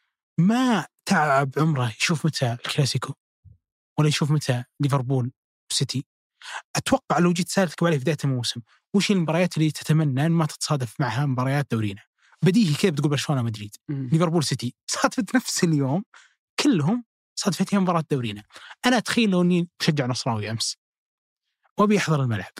Speaker 3: ما تعب عمره يشوف متى الكلاسيكو ولا يشوف متى ليفربول سيتي؟ أتوقع لو جيت سألتك عليه في بداية الموسم وش المباريات اللي تتمنى أن ما تتصادف معها مباريات دورينا، بديهي كيف بتقول برشلونة مدريد. ليفربول سيتي صادفت نفس اليوم، كلهم صادفتها مباراة دورينا. أنا أتخيل لو أني مشجع نصراوي أمس وأبي أحضر الملعب،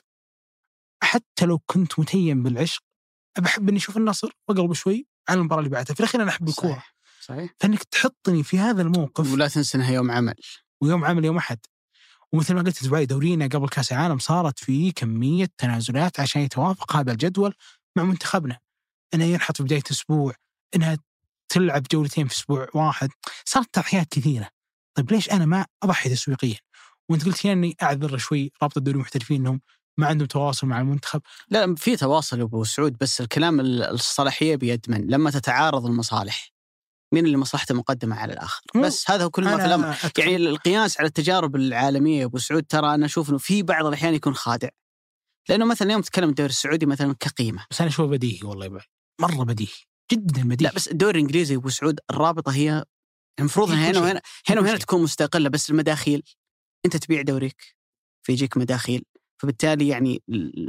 Speaker 3: حتى لو كنت متيم بالعشق أحب أني أشوف النصر وأقلب شوي عن المباراة اللي بعدها. في الأخير أنا أحب الكورة،
Speaker 1: صحيح.
Speaker 3: فإنك تحطني في هذا الموقف،
Speaker 1: ولا تنسى إنها يوم عمل،
Speaker 3: ويوم عمل يوم أحد. ومثل ما قلت أسبوعي دورينا قبل كأس العالم صارت فيه كمية تنازلات عشان يتوافق هذا الجدول مع منتخبنا، إنها ينحط في بداية أسبوع، إنها تلعب جولتين في أسبوع واحد، صارت تضحيات كثيرة. طيب ليش أنا ما أضحي تسويقيا؟ وأنت قلت لي أني أعذر شوي رابطة الدوري المحترفين إنهم ما عندهم تواصل مع المنتخب.
Speaker 1: لا، في تواصل أبو سعود، بس الكلام الصلاحية بيد من لما تتعارض المصالح، مين اللي مصلحته مقدمة على الآخر؟ بس هذا هو كل ما في الأمر. يعني القياس على التجارب العالمية أبو سعود، ترى أنا أشوف إنه في بعض الأحيان يكون خادع، لأنه مثلا اليوم تتكلم الدوري السعودي مثلا كقيمة،
Speaker 3: بس أنا أشوفه بديهي، والله يبقى مرة بديهي جدا بديهي.
Speaker 1: لا بس الدوري الإنجليزي أبو سعود الرابطة هي المفروض هنا وهنا تكون مستقلة، بس المداخيل أنت تبيع دوريك فيجيك مداخيل، فبالتالي يعني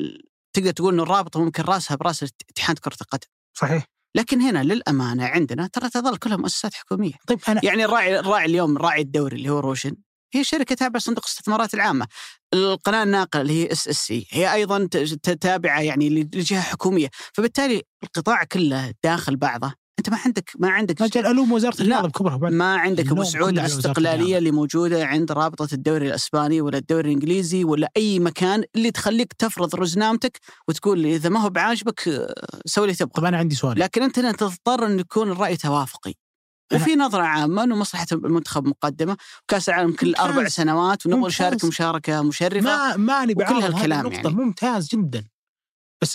Speaker 1: تقدر تقول إنه الرابطة ممكن رأسها برأس اتحاد كرة القدم.
Speaker 3: صحيح.
Speaker 1: لكن هنا للأمانة عندنا ترى تظل كلها مؤسسات حكومية.
Speaker 3: طيب أنا
Speaker 1: يعني الراعي اليوم راعي الدوري اللي هو روشن هي شركة تابعة صندوق الاستثمارات العامة. القناة الناقلة اللي هي SSC هي أيضا تابعة يعني لجهة حكومية. فبالتالي القطاع كله داخل بعضه. أنت ما عندك
Speaker 3: مجال ألوم وزارة الرياضة بكبرها،
Speaker 1: ما عندك أبو سعود الاستقلالية اللي موجودة عند رابطة الدوري الإسباني ولا الدوري الإنجليزي ولا أي مكان اللي تخليك تفرض رزنامتك وتقول لي إذا ما هو بعاجبك سوي اللي تبغى.
Speaker 3: طب أنا عندي سؤال،
Speaker 1: لكن أنت تضطر أن يكون الرأي توافقي، وفي نظرة عامة أنه مصلحة المنتخب مقدمة، وكأس العالم كل 4 سنوات ونبغى نشارك مشاركة مشرفة،
Speaker 3: ما أنا
Speaker 1: وكل هالكلام
Speaker 3: يعني ممتاز جدا. بس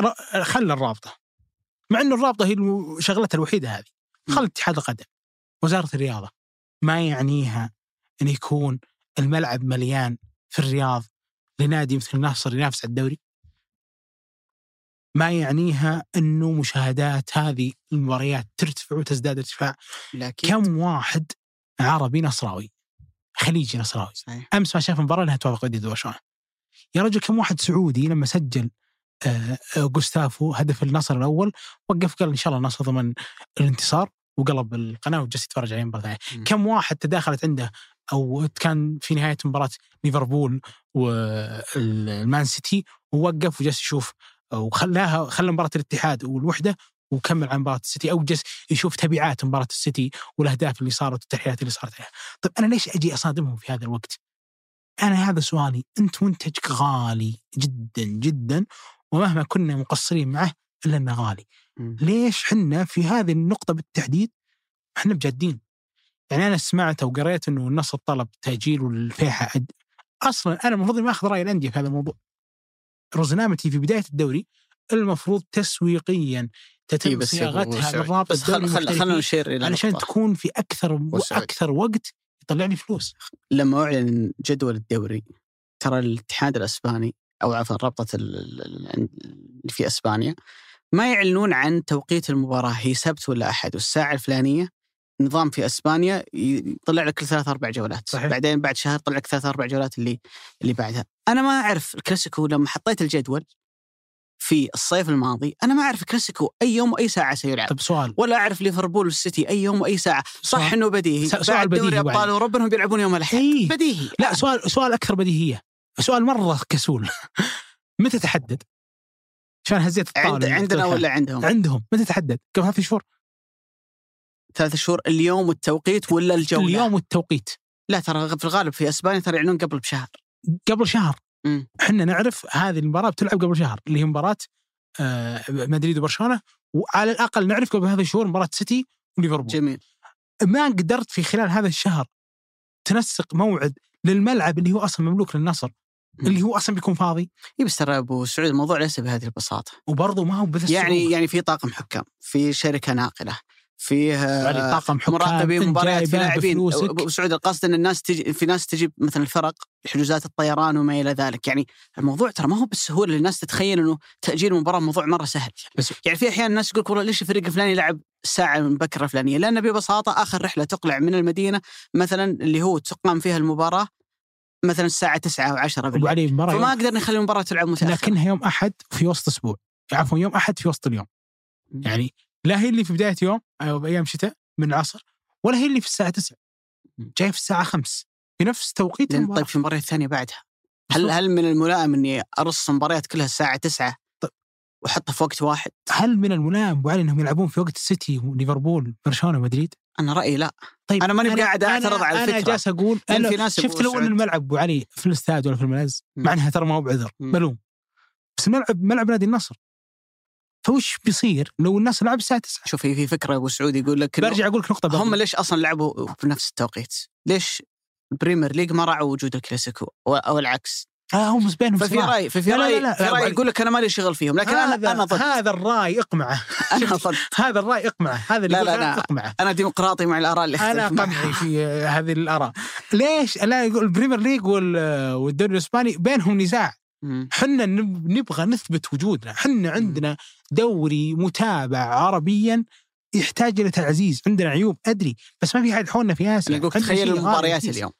Speaker 3: خلى الرابطة، مع أنه الرابطة هي شغلتها الوحيدة هذه، خلى اتحاد القدم وزارة الرياضة، ما يعنيها أن يكون الملعب مليان في الرياض لنادي مثل النصر ينافس على الدوري، ما يعنيها أنه مشاهدات هذه المباريات ترتفع وتزداد ارتفاع. كم واحد عربي نصراوي خليجي نصراوي أمس ما شاف مباراة لها توافق ضد برشلونة؟ يا رجل كم واحد سعودي لما سجل غوستافو هدف النصر الأول وقف قال إن شاء الله النصر ضمن الانتصار وقلب القناة وجلس يتفرج عليه مباراة ثانية. كم واحد تداخلت عنده أو كان في نهاية مباراة ليفربول والمان سيتي ووقف وجلس يشوف، خلى مباراة الاتحاد والوحدة وكمل عن مباراة السيتي، أو جلس يشوف تبعات مباراة السيتي والأهداف اللي صارت والتحيات اللي صارت عليها. طيب أنا ليش أجي أصادمهم في هذا الوقت؟ أنا هذا سؤالي. أنت منتجك غالي جدا جدا، ومهما كنا مقصرين معه إلا أنه غالي. ليش حنا في هذه النقطة بالتحديد حنا بجادين؟ يعني أنا سمعت أو قريت أنه النصر طلب تأجيل والفيحة أصلا أنا المفروض ما أخذ رأي الأندية في هذا الموضوع. رزنامتي في بداية الدوري المفروض تسويقيا تتم صياغتها بالرابط
Speaker 1: خلنا نشير إلى
Speaker 3: علشان تكون في أكثر وقت يطلع لي فلوس.
Speaker 1: لما أعلن جدول الدوري ترى الاتحاد الأسباني أو عفوا رابطة اللي في أسبانيا ما يعلنون عن توقيت المباراة هي سبت ولا أحد والساعة الفلانية. نظام في أسبانيا يطلع لك 3-4 جولات. صحيح. بعدين بعد شهر طلع لك 3-4 جولات اللي بعدها. أنا ما أعرف الكلاسيكو لما حطيت الجدول في الصيف الماضي أنا ما أعرف الكلاسيكو أي يوم وأي ساعة سيلعب.
Speaker 3: طب سؤال،
Speaker 1: ولا أعرف ليفربول والسيتي أي يوم وأي ساعة. صح إنه بديهي بعد دوري أبطال أوروبا إنهم بيلعبون يوم الأحد. بديهي.
Speaker 3: لا سؤال أكثر بديهية، سؤال مرة كسول. متى تحدد؟ عشان هزيت الطاولة
Speaker 1: عندنا ولا عندهم؟
Speaker 3: عندهم. متى تحدد؟ قبل 3 شهور.
Speaker 1: 3 شهور اليوم والتوقيت ولا الجولة؟
Speaker 3: اليوم والتوقيت.
Speaker 1: لا ترى في الغالب في اسبانيا ترى يعلنون قبل بشهر.
Speaker 3: قبل شهر. احنا نعرف هذه المباراة بتلعب قبل شهر اللي هي مباراة مدريد وبرشلونة، وعلى الأقل نعرف قبل هذا الشهور مباراة سيتي وليفربول.
Speaker 1: جميل.
Speaker 3: ما قدرت في خلال هذا الشهر تنسق موعد للملعب اللي هو أصلا مملوك للنصر اللي هو أصلا بيكون فاضي.
Speaker 1: بس ترى أبو سعود الموضوع ليس بهذه البساطة،
Speaker 3: وبرضه ما هو بس
Speaker 1: يعني في طاقم حكام، في شركة ناقلة، فيه
Speaker 3: طاقم حكام،
Speaker 1: مراقبين مباريات، في لاعبين. وسعود القصد ان الناس في ناس تجيب مثلا الفرق حجوزات الطيران وما الى ذلك. يعني الموضوع ترى ما هو بالسهوله اللي الناس تتخيل انه تاجيل المباراه موضوع مره سهل. يعني في احيانا الناس يقول والله ليش الفريق الفلاني لعب الساعه من بكره الفلانيه؟ لان ببساطه اخر رحله تقلع من المدينه مثلا اللي هو تقام فيها المباراه مثلا الساعه 9 أو 10 بالليل، فما قدرنا نخلي المباراه تلعب متاخر،
Speaker 3: لكنها يوم احد في وسط اسبوع، عفوا يوم احد في وسط اليوم. يعني لا هي اللي في بدايه يوم او ايام شتاء من العصر، ولا هي اللي في الساعة 9 جاي في الساعة 5 في نفس توقيت المباراة.
Speaker 1: طيب في المباريات الثانية بعدها هل من الملائم إني أرص مباريات كلها الساعة 9 وحطها في وقت واحد؟
Speaker 3: هل من الملائم وعلي أنهم يلعبون في وقت السيتي وليفربول برشلونة ومدريد؟
Speaker 1: أنا رأيي لا.
Speaker 3: طيب
Speaker 1: أنا ماني قاعد أعترض على الفكرة.
Speaker 3: أنا جالس أقول شفت لو أن الملعب أبو علي في الاستاد ولا في الملاز مع أنها ترى ما هو بعذر بلوم، بس ملعب نادي النصر، فوش بيصير لو الناس لعب الساعة 9؟
Speaker 1: شوف في فكرة أبو سعود يقول لك،
Speaker 3: برجع أقول لك نقطة
Speaker 1: هم ليش أصلا لعبوا بنفس التوقيت؟ ليش البريمير ليج ما راعوا وجود الكلاسيكو أو العكس؟
Speaker 3: هم بينهم
Speaker 1: ففي رأي في رأي يقول لك أنا مالي شغل فيهم، لكن أنا ضد
Speaker 3: هذا الرأي اقمعه.
Speaker 1: أنا ضد
Speaker 3: هذا الرأي اقمعه، هذا اللي
Speaker 1: لا
Speaker 3: اقمعه.
Speaker 1: أنا ديمقراطي مع الآراء اللي
Speaker 3: أنا قمعي في هذه الآراء. ليش لا يقول البريمير ليج والدوري الإسباني بينهم نزاع؟ حنا نبغى نثبت وجودنا، حنا عندنا دوري متابع عربيا يحتاج إلى تعزيز، عندنا عيوب أدري بس ما في حد حولنا في آسيا.
Speaker 1: تخيل المباريات اليوم،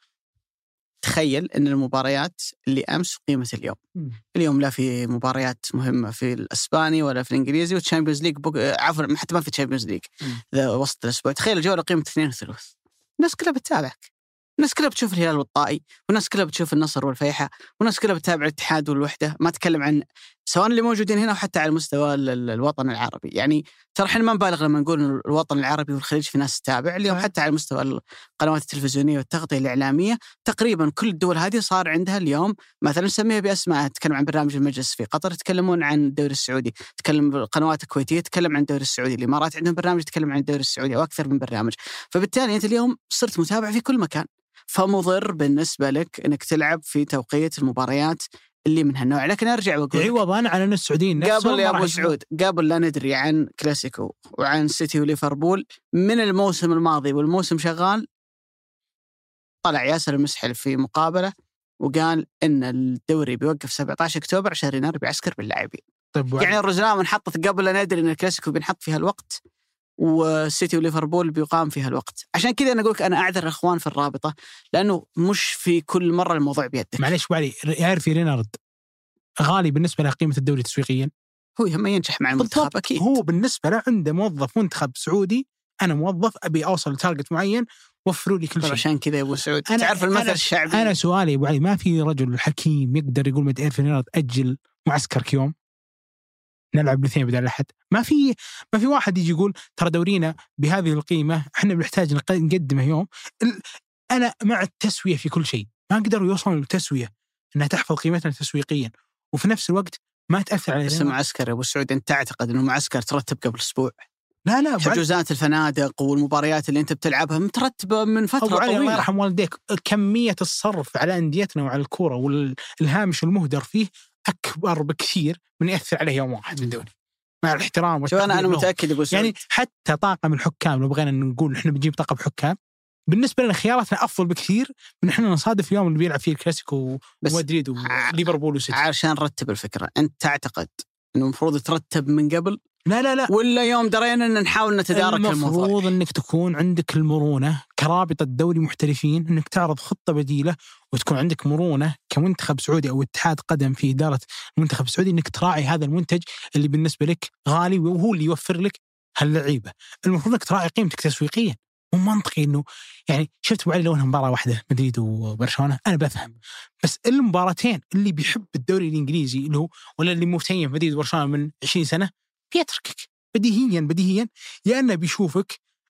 Speaker 1: تخيل أن المباريات اللي أمس قيمة اليوم لا في مباريات مهمة في الأسباني ولا في الإنجليزي، والتشامبيونز ليج عفوا حتى ما في تشامبيونز ليج وسط الأسبوع. تخيل الجولة قيمة 2/3، الناس كلها بتتابعك، الناس كلها بتشوف الهلال والطائي، والناس كلها بتشوف النصر والفيحة، والناس كلها بتتابع الاتحاد والوحدة. ما أتكلم عن سواء اللي موجودين هنا وحتى على مستوى الوطن العربي. يعني ترى احنا ما نبالغ لما نقول الوطن العربي والخليج في ناس تتابع اليوم. حتى على مستوى القنوات التلفزيونية والتغطية الإعلامية تقريبا كل الدول هذه صار عندها اليوم مثلا نسميها بأسماء. تتكلم عن برنامج المجلس في قطر، يتكلمون عن الدوري السعودي، تتكلم القنوات الكويتية تتكلم عن الدوري السعودي، الإمارات عندهم برنامج يتكلم عن الدوري السعودي أو أكثر من برنامج. فبالتالي أنت اليوم صرت متابع في كل مكان، فمضر بالنسبة لك أنك تلعب في توقيت المباريات اللي من هالنوع. لكن أرجع وأقول
Speaker 3: عوضاً على السعوديين
Speaker 1: قبل يا أبو سعود، قبل لا ندري عن كلاسيكو وعن سيتي وليفربول من الموسم الماضي والموسم شغال، طلع ياسر المسحل في مقابلة وقال إن الدوري بيوقف 17 أكتوبر عشان رينار بيعسكر باللاعبين.
Speaker 3: طيب
Speaker 1: يعني الرجال انحطت قبل لا ندري إن الكلاسيكو بينحط فيها الوقت والسيتي وليفربول بيقام فيها الوقت. عشان كذا أنا أقولك أنا أعذر الأخوان في الرابطة، لأنه مش في كل مرة الموضوع بيدك.
Speaker 3: معليش وعلي، يعرف رينارد غالي بالنسبة لقيمة الدوري تسويقيا،
Speaker 1: هو هم ينجح مع المنتخب أكيد.
Speaker 3: هو بالنسبة له عنده موظف منتخب سعودي، أنا موظف أبي أوصل لتارجت معين، وفروا لي كل شيء.
Speaker 1: عشان كذا يا أبو سعود تعرف المثل الشعبي.
Speaker 3: أنا سؤالي أبو علي، ما في رجل حكيم يقدر يقول ما تعرف رينارد أجل معسكرك يوم نلعب الاثنين بدل الأحد. ما في واحد يجي يقول ترى دورينا بهذه القيمة احنا بنحتاج نقدمه يوم. أنا مع التسوية في كل شيء، ما قدروا يوصلوا للتسوية أنها تحفظ قيمتنا تسويقيا وفي نفس الوقت ما تأثر على
Speaker 1: بس معسكر يا أبو سعود، أنت تعتقد أنه معسكر ترتب قبل أسبوع؟
Speaker 3: لا
Speaker 1: حجوزات الفنادق والمباريات اللي أنت بتلعبها مترتبة من فترة طويلة.
Speaker 3: الله يرحم والديك، كمية الصرف على أنديتنا وعلى الكورة والهامش المهدر فيه أكبر بكثير من يأثر عليه يوم واحد من دوري، مع الاحترام.
Speaker 1: أنا متأكد أبو سعود،
Speaker 3: يعني حتى طاقم الحكام لو بغينا نقول إحنا بنجيب طاقم حكام، بالنسبة لنا خياراتنا أفضل بكثير من إحنا نصادف اليوم اللي بيلعب فيه الكلاسيكو ومدريد وليفربول وسيتي.
Speaker 1: عشان نرتب الفكرة، أنت تعتقد إنه المفروض يترتب من قبل؟
Speaker 3: لا
Speaker 1: ولا يوم درينا إن نحاول نتدارك الموضوع؟
Speaker 3: المفروض إنك تكون عندك المرونة كرابطة دوري محترفين، إنك تعرض خطة بديلة وتكون عندك مرونة كمنتخب سعودي أو اتحاد قدم في إدارة المنتخب السعودي، إنك تراعي هذا المنتج اللي بالنسبة لك غالي وهو اللي يوفر لك هاللعيبة. المفروض إنك تراعي قيمتك تسويقيا. مو منطقي إنه يعني شفت وعلي لو انها مباراة واحدة مدريد وبرشلونة أنا بفهم، بس المباراتين اللي بيحب الدوري الإنجليزي اللي هو ولا اللي متيم مدريد وبرشلونة من 20 سنة بيتركك بديهيا، يا أنه بيشوفك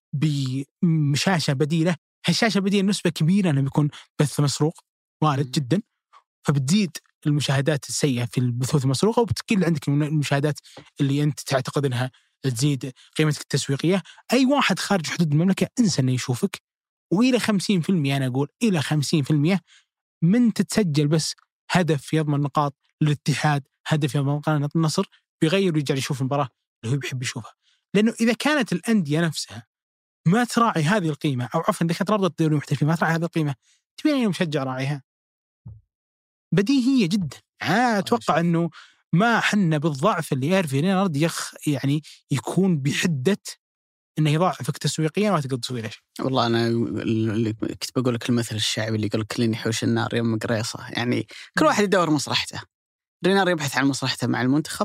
Speaker 3: بشاشة بديلة. هالشاشة البديلة نسبة كبيرة أنه بيكون بث مسروق وارد جدا، فبتزيد المشاهدات السيئة في البثوث المسروقة، وبتقل عندك المشاهدات اللي أنت تعتقد أنها تزيد قيمتك التسويقية. أي واحد خارج حدود المملكة انسى أنه يشوفك. وإلى 50%، أنا أقول إلى 50% من تتسجل بس هدف يضمن نقاط للاتحاد، هدف يضمن قناة النصر، بيغير ويرجع يشوف المباراة اللي هو بيحب يشوفها. لأنه إذا كانت الأندية نفسها ما تراعي هذه القيمة، أو عفوا إذا كانت رابطة الدوري المحترفين ما تراعي هذه القيمة، تبين أي مشجع راعيها؟ بديهية جدا. أتوقع أنه ما حنا بالضعف اللي إيرفي رينارد يعني يكون بحدة إنه يضاعفك تسويقيا وما تقدر تسوي له شيء.
Speaker 1: والله أنا اللي كنت بقول لك المثل الشعبي اللي يقول كلني حوش النار يوم قريصة، يعني كل واحد يدور مصلحته. رينار يبحث عن مصلحته مع المنتخب،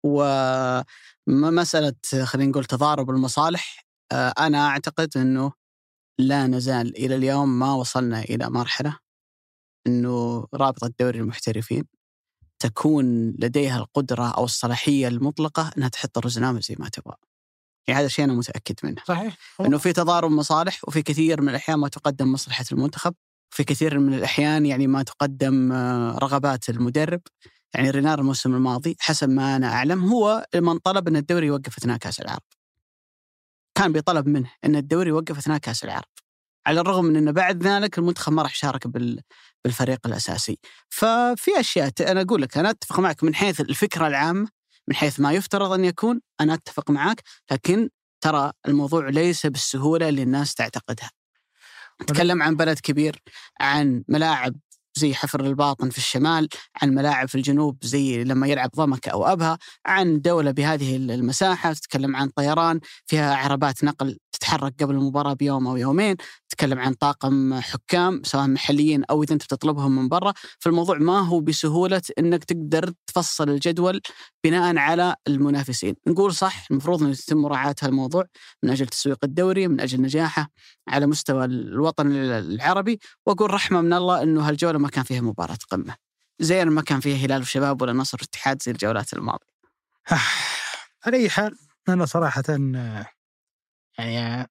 Speaker 1: ومسألة خلينا نقول تضارب المصالح. أنا أعتقد أنه لا نزال إلى اليوم ما وصلنا إلى مرحلة أنه رابطة دوري المحترفين تكون لديها القدرة أو الصلاحية المطلقة أنها تحط الرزنامة زي ما تبغى. يعني هذا الشيء أنا متأكد منه.
Speaker 3: صحيح.
Speaker 1: أنه في تضارب مصالح، وفي كثير من الأحيان ما تقدم مصلحة المنتخب، وفي كثير من الأحيان يعني ما تقدم رغبات المدرب. يعني رينار الموسم الماضي حسب ما أنا أعلم هو من طلب أن الدوري يوقف أثناء كأس العرب. كان بيطلب منه أن الدوري يوقف أثناء كأس العرب، على الرغم من أنه بعد ذلك المنتخب ما راح يشارك بالفريق الأساسي. ففي أشياء أنا أقول لك أنا أتفق معك من حيث الفكرة العامة، من حيث ما يفترض أن يكون أنا أتفق معك، لكن ترى الموضوع ليس بالسهولة اللي الناس تعتقدها. نتكلم عن بلد كبير، عن ملاعب زي حفر الباطن في الشمال، عن ملاعب في الجنوب زي لما يلعب ضمك أو أبها، عن دولة بهذه المساحة، تتكلم عن طيران فيها عربات نقل تتحرك قبل المباراة بيوم أو يومين، تتكلم عن طاقم حكام سواء محليين أو إذا أنت بتطلبهم من برا. فالموضوع ما هو بسهولة إنك تقدر تفصل الجدول بناء على المنافسين. نقول صح، المفروض أن يتم مراعاة هالموضوع من أجل تسويق الدوري، من أجل نجاحه على مستوى الوطن العربي. وأقول رحمة من الله إنه هالجولة ما كان فيها مباراة قمة، زي ما كان فيها هلال وشباب ولا نصر واتحاد زي الجولات الماضية.
Speaker 3: على أي حال أنا صراحة يعني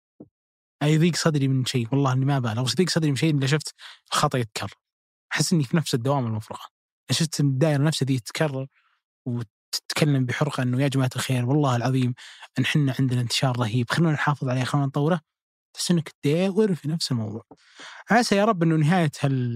Speaker 3: يضيق صدري من شيء، والله إني ما بالغ، بس يضيق صدري من شيء إذا شفت الخطأ يتكرر. أحس إني في نفس الدوام المفرغة، شفت الدائرة نفسها دي تتكرر وتتكلم بحرقة إنه يا جماعة الخير والله العظيم إن حنا عندنا انتشار رهيب، خلونا نحافظ عليه، خلونا نطوره. تحس إنك تدور في نفس الموضوع. عسى يا رب إنه نهاية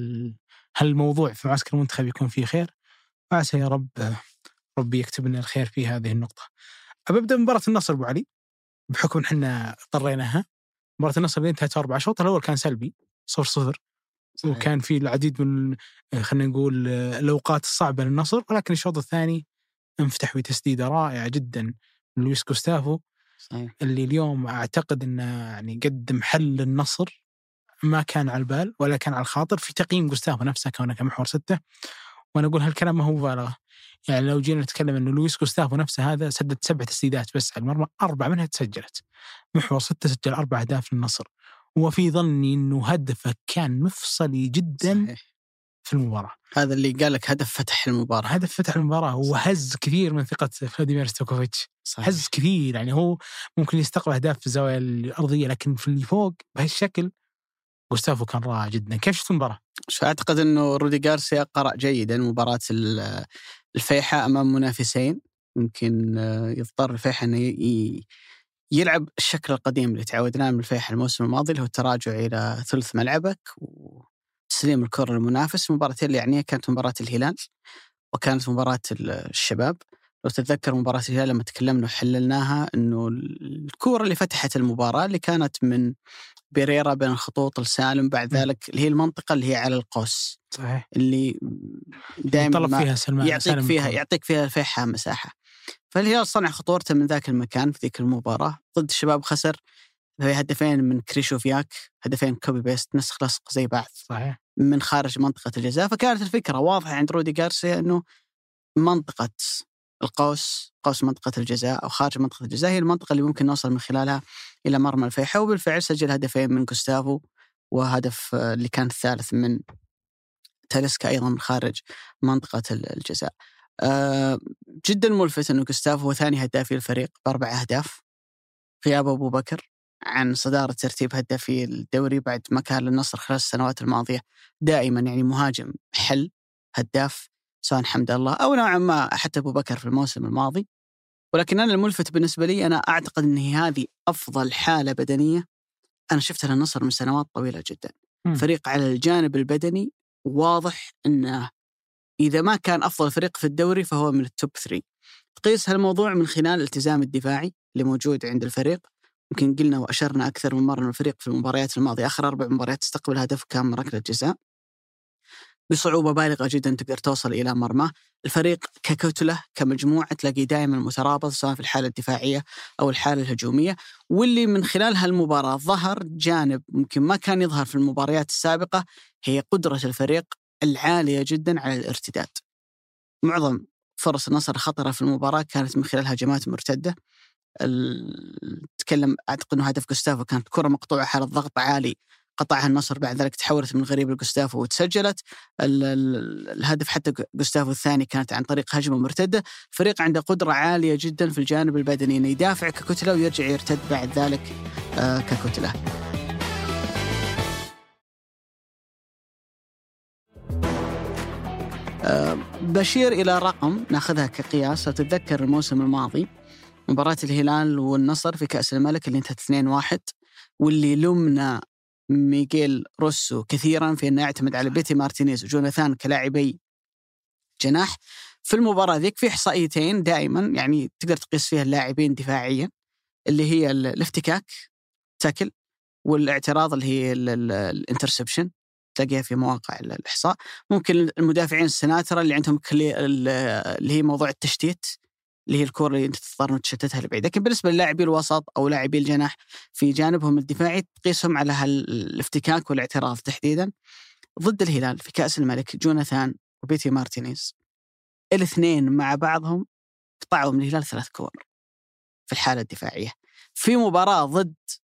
Speaker 3: هالموضوع في معسكر المنتخب يكون فيه خير، وعسى يا رب ربي يكتب لنا الخير في هذه النقطة. أبدأ مباراة النصر أبو علي، بحكم إن حنا اضطريناها. مباراة النصر اللي انتهت 4 أشواط، الأول كان سلبي 0-0، وكان في العديد من خلينا نقول الأوقات الصعبة للنصر، ولكن الشوط الثاني انفتح بتسديدة رائعة جدا من لويس غوستافو، اللي اليوم أعتقد أنه يعني قدم حل للنصر ما كان على البال ولا كان على الخاطر في تقييم غوستافو نفسه كونه كمحور 6. وأنا أقول هالكلام ما هو مبالغة، يعني لو جينا نتكلم أنه لويس غوستافو نفسه هذا سدد 7 تسديدات بس على المرمى، 4 منها تسجلت. محور 6 سجل 4 أهداف للنصر، وفي ظني أنه هدفه كان مفصلي جدا. صحيح. في المباراة
Speaker 1: هذا اللي قال لك هدف فتح المباراة،
Speaker 3: هدف فتح المباراة، وهز كثير من ثقة فلاديمير ستوكوفيتش. هز كثير، يعني هو ممكن يستقبل أهداف في الزاوية الأرضية، لكن في اللي فوق بهالشكل غوستافو كان رائع جدا. كيف شفت المباراة؟
Speaker 1: أعتقد أنه رودي غارسيا قرأ جيدا مباراة الفيحاء أمام منافسين. يمكن يضطر الفيحاء أنه يلعب الشكل القديم اللي تعودنا من الفيحاء الموسم الماضي، اللي هو التراجع إلى ثلث ملعبك وتسليم الكرة للمنافس. المباراتين اللي يعني كانت مباراة الهلال وكانت مباراة الشباب. لو تتذكر مباراة الهلال لما تكلمنا وحللناها أنه الكرة اللي فتحت المباراة اللي كانت من بيريرا بين الخطوط لسالم، بعد ذلك اللي هي المنطقة اللي هي على القوس.
Speaker 3: صحيح.
Speaker 1: اللي دائما
Speaker 3: فيها سلمان
Speaker 1: يعطيك فيها الفيحاء مساحة. فالهلال صنع خطورته من ذاك المكان في ذيك المباراة ضد الشباب، خسر هدفين من كريشوفياك، هدفين كوبي بيست نسخ لصق زي بعض.
Speaker 3: صحيح.
Speaker 1: من خارج منطقة الجزاء. فكانت الفكرة واضحة عند رودي غارسيا أنه منطقة القوس، قوس منطقة الجزاء أو خارج منطقة الجزاء، هي المنطقة اللي ممكن نوصل من خلالها إلى مرمى الفيحاء. وبالفعل سجل هدفين من غوستافو، وهدف اللي كان الثالث من تاليسكا أيضا من خارج منطقة الجزاء. جدا ملفت أنه غوستافو هو ثاني هداف الفريق ب4 أهداف، غياب أبو بكر عن صدارة ترتيب هدافي الدوري بعد ما كان للنصر خلال السنوات الماضية دائما يعني مهاجم حل هداف، سواء حمد الله أو نوعا ما حتى أبو بكر في الموسم الماضي. ولكن أنا الملفت بالنسبة لي، أنا أعتقد أن هذه أفضل حالة بدنية أنا شفتها للنصر من سنوات طويلة جدا. فريق على الجانب البدني واضح أنه إذا ما كان أفضل فريق في الدوري فهو من التوب 3. تقيس هالموضوع من خلال الالتزام الدفاعي اللي موجود عند الفريق. يمكن قلنا وأشرنا أكثر من مرة أن الفريق في المباريات الماضية آخر 4 مباريات استقبل هدف كان من ركلة جزاء بصعوبة بالغة جدا تقدر توصل إلى مرمى. الفريق ككتلة كمجموعة تلاقي دائما مترابط سواء في الحالة الدفاعية أو الحالة الهجومية، واللي من خلال هالمباراة ظهر جانب ممكن ما كان يظهر في المباريات السابقة، هي قدرة الفريق العالية جدا على الارتداد. معظم فرص النصر خطرة في المباراة كانت من خلال هجمات مرتدة. تكلم أعتقد أنه هدف جوستافو كانت كرة مقطوعة حالة ضغط عالي قطعها النصر، بعد ذلك تحولت من غريب لجوستافو وتسجلت. الهدف حتى جوستافو الثاني كانت عن طريق هجمة مرتدة. فريق عنده قدرة عالية جدا في الجانب البدني أنه يدافع ككتلة ويرجع يرتد بعد ذلك ككتلة. بشير إلى رقم ناخذها كقياس. تتذكر الموسم الماضي مباراة الهلال والنصر في كأس الملك اللي انتهت 2-1، واللي لمنا ميغيل روسو كثيرا في أنه يعتمد على بيتي مارتينيز وجوناثان كلاعبي جناح. في المباراة ذيك في إحصائيتين دائما يعني تقدر تقيس فيها اللاعبين دفاعيا، اللي هي الافتكاك تاكل، والاعتراض اللي هي الانترسبشن تلاقيها في مواقع الإحصاء. ممكن المدافعين السناترة اللي عندهم اللي هي موضوع التشتيت، اللي هي الكرة اللي أنت تضطر تشتتها لبعيد. لكن بالنسبة للاعبي الوسط أو لاعبي الجناح في جانبهم الدفاعي تقيسهم على الافتكاك والاعتراض تحديدا. ضد الهلال في كأس الملك جوناثان وبيتي مارتينيز الاثنين مع بعضهم قطعوا من الهلال 3 كور في الحالة الدفاعية. في مباراة ضد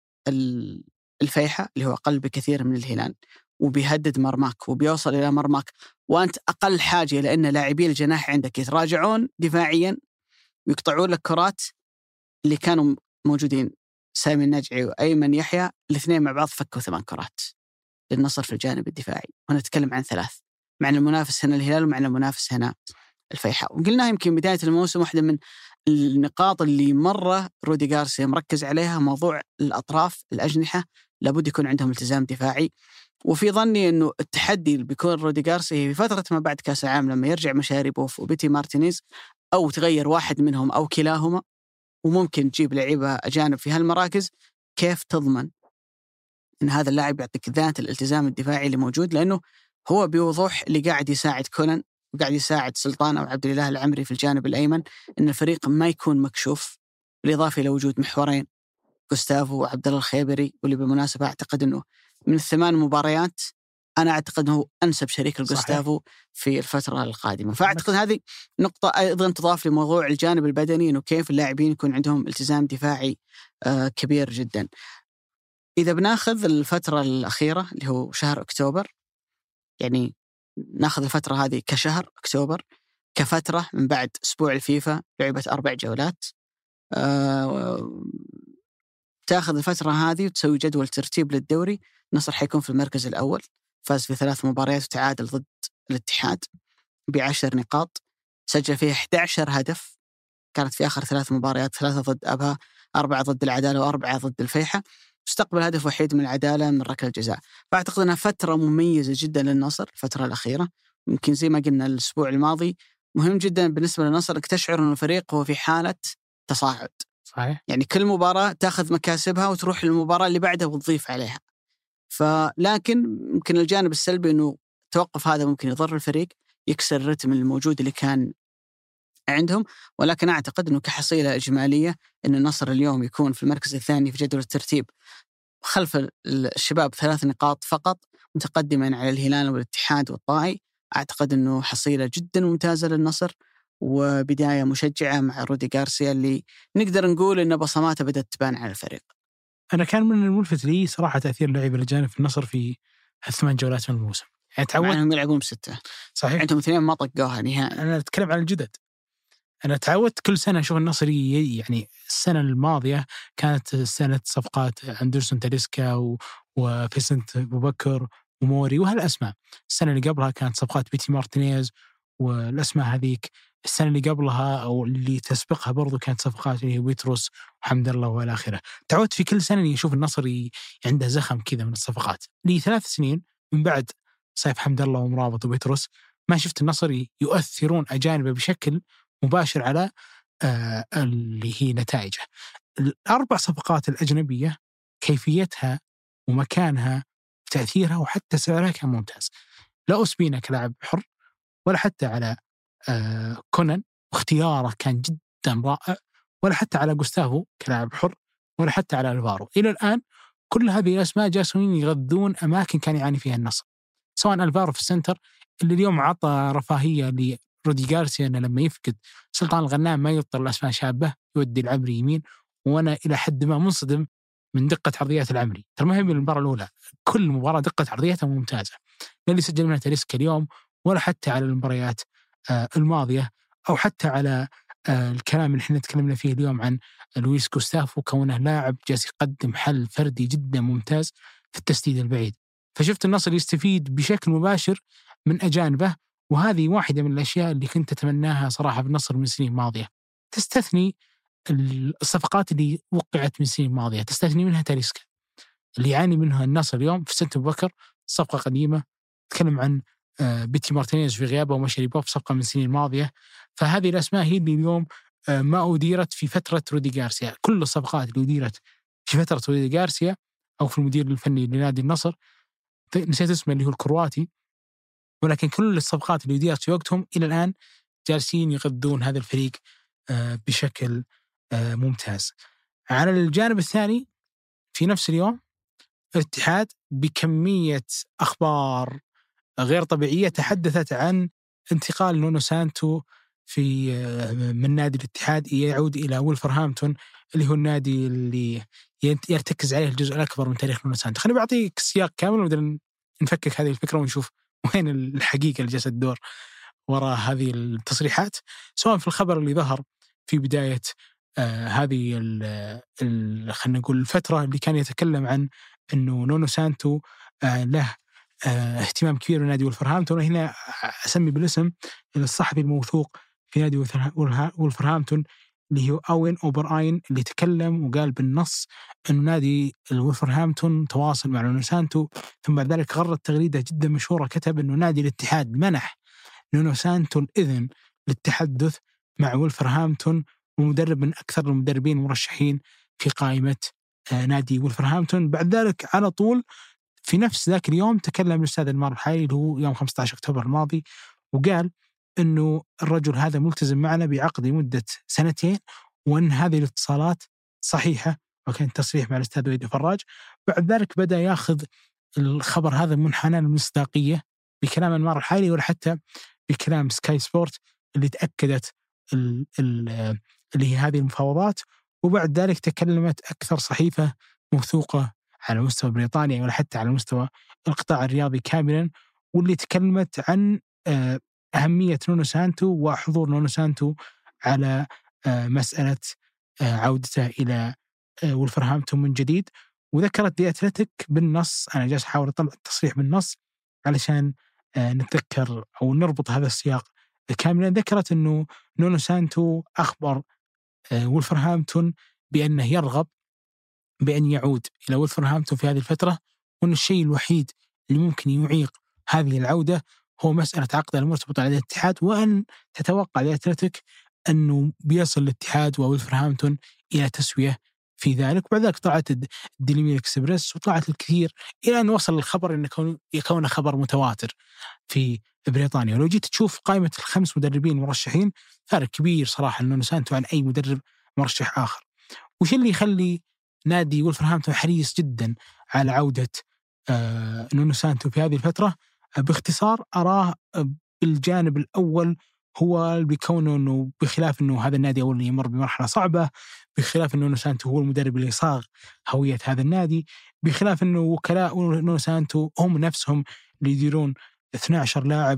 Speaker 1: الفيحة اللي هو أقل بكثير من الهلال وبيهدد مرماك وبيوصل إلى مرماك، وأنت أقل حاجة لأن لاعبي الجناح عندك يتراجعون دفاعيا ويقطعون لك كرات. اللي كانوا موجودين سامي النجعي وأيمن يحيى الاثنين مع بعض فكوا 8 كرات للنصر في الجانب الدفاعي، وأنا أتكلم عن 3 مع المنافس هنا الهلال ومع المنافس هنا الفيحاء. وقلنا يمكن بداية الموسم واحدة من النقاط اللي مرة رودي غارسيا مركز عليها موضوع الأطراف الأجنحة لابد يكون عندهم التزام دفاعي. وفي ظني أنه التحدي اللي بيكون رودي غارسيا في فترة ما بعد كأس العالم لما يرجع مشاري بوف وبيتي مارتينيز أو تغير واحد منهم أو كلاهما وممكن تجيب لعيبة أجانب في هالمراكز، كيف تضمن أن هذا اللاعب يعطيك ذات الالتزام الدفاعي اللي موجود؟ لأنه هو بوضوح اللي قاعد يساعد كولن وقاعد يساعد سلطان أو عبد الله العمري في الجانب الأيمن أن الفريق ما يكون مكشوف، بالإضافة إلى وجود محورين جوستافو وعبد الله الخيبري، واللي بالمناسبة أعتقد أنه من 8 مباريات أنا أعتقد أنه أنسب شريك لجوستافو في الفترة القادمة. فأعتقد هذه نقطة أيضا تضاف لموضوع الجانب البدني، أنه كيف اللاعبين يكون عندهم التزام دفاعي كبير جدا. إذا بناخذ الفترة الأخيرة اللي هو شهر أكتوبر، يعني ناخذ الفترة هذه كشهر أكتوبر كفترة من بعد أسبوع الفيفا لعبت 4 جولات، تأخذ الفترة هذه وتسوي جدول ترتيب للدوري. النصر حيكون في المركز الأول، فاز في 3 مباريات وتعادل ضد الاتحاد ب10 نقاط، سجل فيها 11 هدف، كانت في آخر 3 مباريات 3 ضد أبها، 4 ضد العدالة و4 ضد الفيحة، استقبل هدف وحيد من العدالة من ركلة الجزاء. فأعتقد أنها فترة مميزة جدا للنصر الفترة الأخيرة. يمكن زي ما قلنا الأسبوع الماضي مهم جدا بالنسبة للنصر أنك تشعر أن الفريق هو في حالة تصاعد.
Speaker 3: صحيح.
Speaker 1: يعني كل مباراة تأخذ مكاسبها وتروح للمباراة اللي بعدها وتضيف عليها. لكن يمكن الجانب السلبي أنه توقف هذا ممكن يضر الفريق، يكسر الرتم الموجود اللي كان عندهم. ولكن أعتقد أنه كحصيلة إجمالية أن النصر اليوم يكون في المركز الثاني في جدول الترتيب خلف الشباب 3 نقاط فقط، متقدما على الهلال والاتحاد والطائي. أعتقد أنه حصيلة جدا ممتازة للنصر وبداية مشجعة مع رودي غارسيا اللي نقدر نقول أن بصماته بدأت تبان على الفريق.
Speaker 3: أنا كان من الملفت لي صراحة تأثير اللاعبين الأجانب في النصر في 8 جولات من الموسم.
Speaker 1: يعني تعودوا يلعبون ب6.
Speaker 3: صحيح.
Speaker 1: عندهم 2 ما طقوها نهائي.
Speaker 3: أنا أتكلم عن الجدد. أنا تعودت كل سنة أشوف النصر يعني السنة الماضية كانت سنة صفقات أندرسون تاليسكا وفيسنت أبو بكر وموري وهالأسماء. السنة اللي قبلها كانت صفقات بيتي مارتينيز والأسماء هذيك. السنة اللي قبلها أو اللي تسبقها برضو كانت صفقات اللي هي بيتروس وحمد الله وإلى آخره. تعودت في كل سنة يشوف النصر عنده زخم كذا من الصفقات. لي 3 سنين من بعد صيف حمد الله ومرابط وبيتروس ما شفت النصر يؤثرون أجانبه بشكل مباشر على اللي هي نتائجه. 4 صفقات الأجنبية كيفيتها ومكانها وتأثيرها وحتى سعرها كان ممتاز. لا أسبينا كلاعب حر ولا حتى على كونان واختياره كان جدا رائع، ولا حتى على جوستافو كلاعب حر، ولا حتى على الفارو. إلى الآن كل هذه الأسماء جالسين يغذون أماكن كان يعاني فيها النصر، سواء الفارو في السنتر اللي اليوم عطى رفاهية لرودي غارسيا أنه لما يفقد سلطان الغنام ما يضطر الأسماء شابة يودي العمري يمين. وأنا إلى حد ما منصدم من دقة عرضيات العمري، ترى ما هي من المباراة الأولى، كل مباراة دقة عرضياتها ممتازة، لا اللي سجل منها تاليسكا اليوم ولا حتى على المباريات الماضية، أو حتى على الكلام اللي احنا تكلمنا فيه اليوم عن لويس جوستافو كونه لاعب جالس يقدم حل فردي جدا ممتاز في التسديد البعيد. فشفت النصر يستفيد بشكل مباشر من أجانبه، وهذه واحدة من الأشياء اللي كنت أتمناها صراحة في النصر من سنين ماضية. تستثني الصفقات اللي وقعت من سنين ماضية، تستثني منها تاليسكا اللي يعاني منها النصر اليوم في سنة أبو بكر صفقة قديمة. تكلم عن بيتي مارتينيز في غيابه ومشاريبوف صفقة من سنين ماضية. فهذه الأسماء هي اللي اليوم ما أديرت في فترة رودي غارسيا. كل الصفقات اللي أديرت في فترة رودي غارسيا أو في المدير الفني لنادي النصر، نسيت اسمه اللي هو الكرواتي، ولكن كل الصفقات اللي أديرت في وقتهم إلى الآن جالسين يغذون هذا الفريق بشكل ممتاز. على الجانب الثاني في نفس اليوم الاتحاد بكمية أخبار غير طبيعية تحدثت عن انتقال نونو سانتو في من نادي الاتحاد يعود إلى وولفرهامبتون اللي هو النادي اللي يرتكز عليه الجزء الأكبر من تاريخ نونو سانتو. خليني بعطيك السياق كامل ونقدر نفكك هذه الفكرة ونشوف وين الحقيقة اللي جالسة تدور وراء هذه التصريحات، سواء في الخبر اللي ظهر في بداية هذه خلينا نقول الفترة اللي كان يتكلم عن أنه نونو سانتو له اهتمام كبير من نادي وولفرهامبتون. هنا أسمي بالاسم الصحفي الموثوق في نادي وولفرهامبتون اللي هو أوين أوبراين، اللي تكلم وقال بالنص أن نادي وولفرهامبتون تواصل مع نونو سانتو. ثم بعد ذلك غرد تغريدة جدا مشهورة كتب أنه نادي الاتحاد منح نونو سانتو الإذن للتحدث مع وولفرهامبتون، ومدرب من أكثر المدربين المرشحين في قائمة نادي وولفرهامبتون. بعد ذلك على طول في نفس ذاك اليوم تكلم الأستاذ المار الحالي اللي هو يوم 15 أكتوبر الماضي، وقال أنه الرجل هذا ملتزم معنا بعقد لمدة 2 سنين، وأن هذه الاتصالات صحيحة، وكان تصريح مع الأستاذ وليد فراج. بعد ذلك بدأ يأخذ الخبر هذا منحنى المصداقية بكلام المار الحالي ولا حتى بكلام سكاي سبورت اللي تأكدت اللي هي هذه المفاوضات. وبعد ذلك تكلمت أكثر صحيفة موثوقة على مستوى بريطانيا ولا حتى على مستوى القطاع الرياضي كاملا، واللي تكلمت عن أهمية نونو سانتو وحضور نونو سانتو على مسألة عودته إلى وولفرهامبتون من جديد. وذكرت دي أتلتيك بالنص، أنا جالس أحاول أطلع التصريح بالنص علشان نتذكر أو نربط هذا السياق كاملا. ذكرت أنه نونو سانتو أخبر وولفرهامبتون بأنه يرغب بأن يعود إلى وولفرهامبتون في هذه الفترة، وأن الشيء الوحيد اللي ممكن يعيق هذه العودة هو مسألة عقد المرتبط على الاتحاد، وأن تتوقع الأتلتيك أنه بيصل الاتحاد وولفرهامبتون إلى تسوية في ذلك. وبعد ذلك طلعت الديلي ميل إكسبريس وطلعت الكثير إلى أن وصل الخبر أن يكون خبر متواتر في بريطانيا. ولو جيت تشوف قائمة ال5 مدربين مرشحين فارق كبير صراحة نونو سانتو عن أي مدرب مرشح آخر. وش اللي يخلي نادي وولفرهامبتون حريص جدا على عودة نونو سانتو في هذه الفترة؟ باختصار أراه بالجانب الأول هو بكونه أنه بخلاف أنه هذا النادي أولا يمر بمرحلة صعبة، بخلاف أنه نونو سانتو هو المدرب اللي صاغ هوية هذا النادي، بخلاف أنه وكلاء نونو سانتو هم نفسهم اللي يديرون 12 لاعب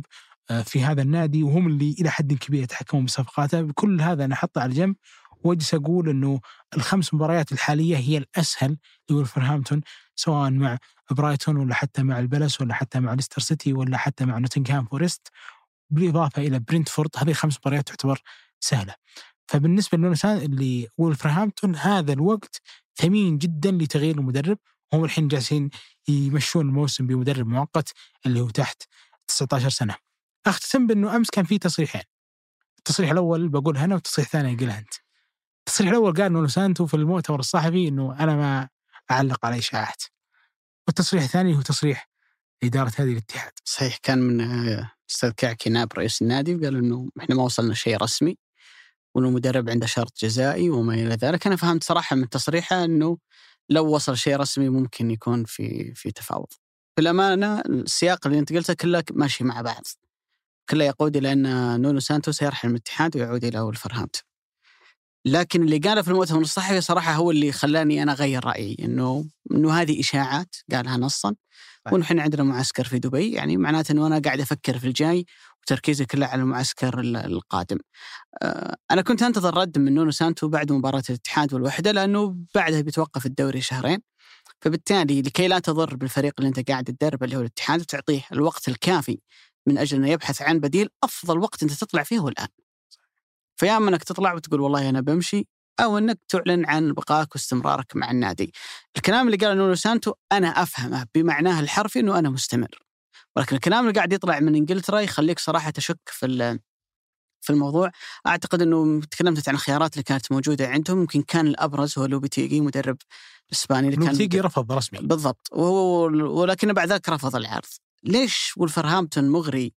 Speaker 3: في هذا النادي، وهم اللي إلى حد كبير يتحكمون بصفقاته. بكل هذا أنا أحطه على جنب واجلس أقول أنه ال5 مباريات الحالية هي الأسهل لولفرهامبتون، سواء مع برايتون ولا حتى مع البلس ولا حتى مع ليستر سيتي ولا حتى مع نوتنغهام فورست، بالإضافة إلى برينتفورد. هذه 5 مباريات تعتبر سهلة. فبالنسبة لولفرهامبتون هذا الوقت ثمين جدا لتغيير المدرب. هم الحين جالسين يمشون الموسم بمدرب مؤقت اللي هو تحت 19 سنة. أختتم بأنه أمس كان في تصريحين. التصريح الأول بقولها أنا والتصريح الثاني قلها أنت. التصريح الأول قال نونو سانتو في المؤتمر الصحفي أنه أنا ما أعلق على إشاعات، والتصريح الثاني هو تصريح إدارة هذه الاتحاد.
Speaker 1: صحيح، كان من أستاذ كعكي نائب رئيس النادي، وقال أنه إحنا ما وصلنا شيء رسمي وأنه المدرب عنده شرط جزائي وما إلى ذلك. أنا فهمت صراحة من تصريحه أنه لو وصل شيء رسمي ممكن يكون في تفاوض. بالأمانة السياق اللي أنت قلته كله ماشي مع بعض، كله يقود إلى أن نونو سانتو سيرحل من الاتحاد ويعود إلى ولفرهامبتون. لكن اللي قاله في المؤتمر الصحفي صراحة هو اللي خلاني أنا أغير رأيي، إنه هذه إشاعات قالها نصا، ونحن عندنا معسكر في دبي، يعني معناته أنه أنا قاعد أفكر في الجاي وتركيزي كله على المعسكر القادم. أنا كنت أنتظر رد من نونو سانتو بعد مباراة الاتحاد والوحدة، لأنه بعدها بيتوقف الدوري شهرين، فبالتالي لكي لا تضر بالفريق اللي أنت قاعد تدربه اللي هو الاتحاد وتعطيه الوقت الكافي من أجل أنه يبحث عن بديل، أفضل وقت أنت تطلع فيه هو الآن. فيا أنك تطلع وتقول والله أنا بمشي، أو أنك تعلن عن بقائك واستمرارك مع النادي. الكلام اللي قاله نونو سانتو أنا أفهمه بمعناه الحرفي أنه أنا مستمر، ولكن الكلام اللي قاعد يطلع من إنجلترا يخليك صراحة تشك في الموضوع. أعتقد أنه تكلمت عن الخيارات اللي كانت موجودة عندهم، ممكن كان الأبرز هو لوبيتيغي مدرب الإسباني اللي
Speaker 3: لوبيتيغي رفض رسمي
Speaker 1: بالضبط، ولكن بعد ذلك رفض العرض. ليش ولفرهامبتون مغري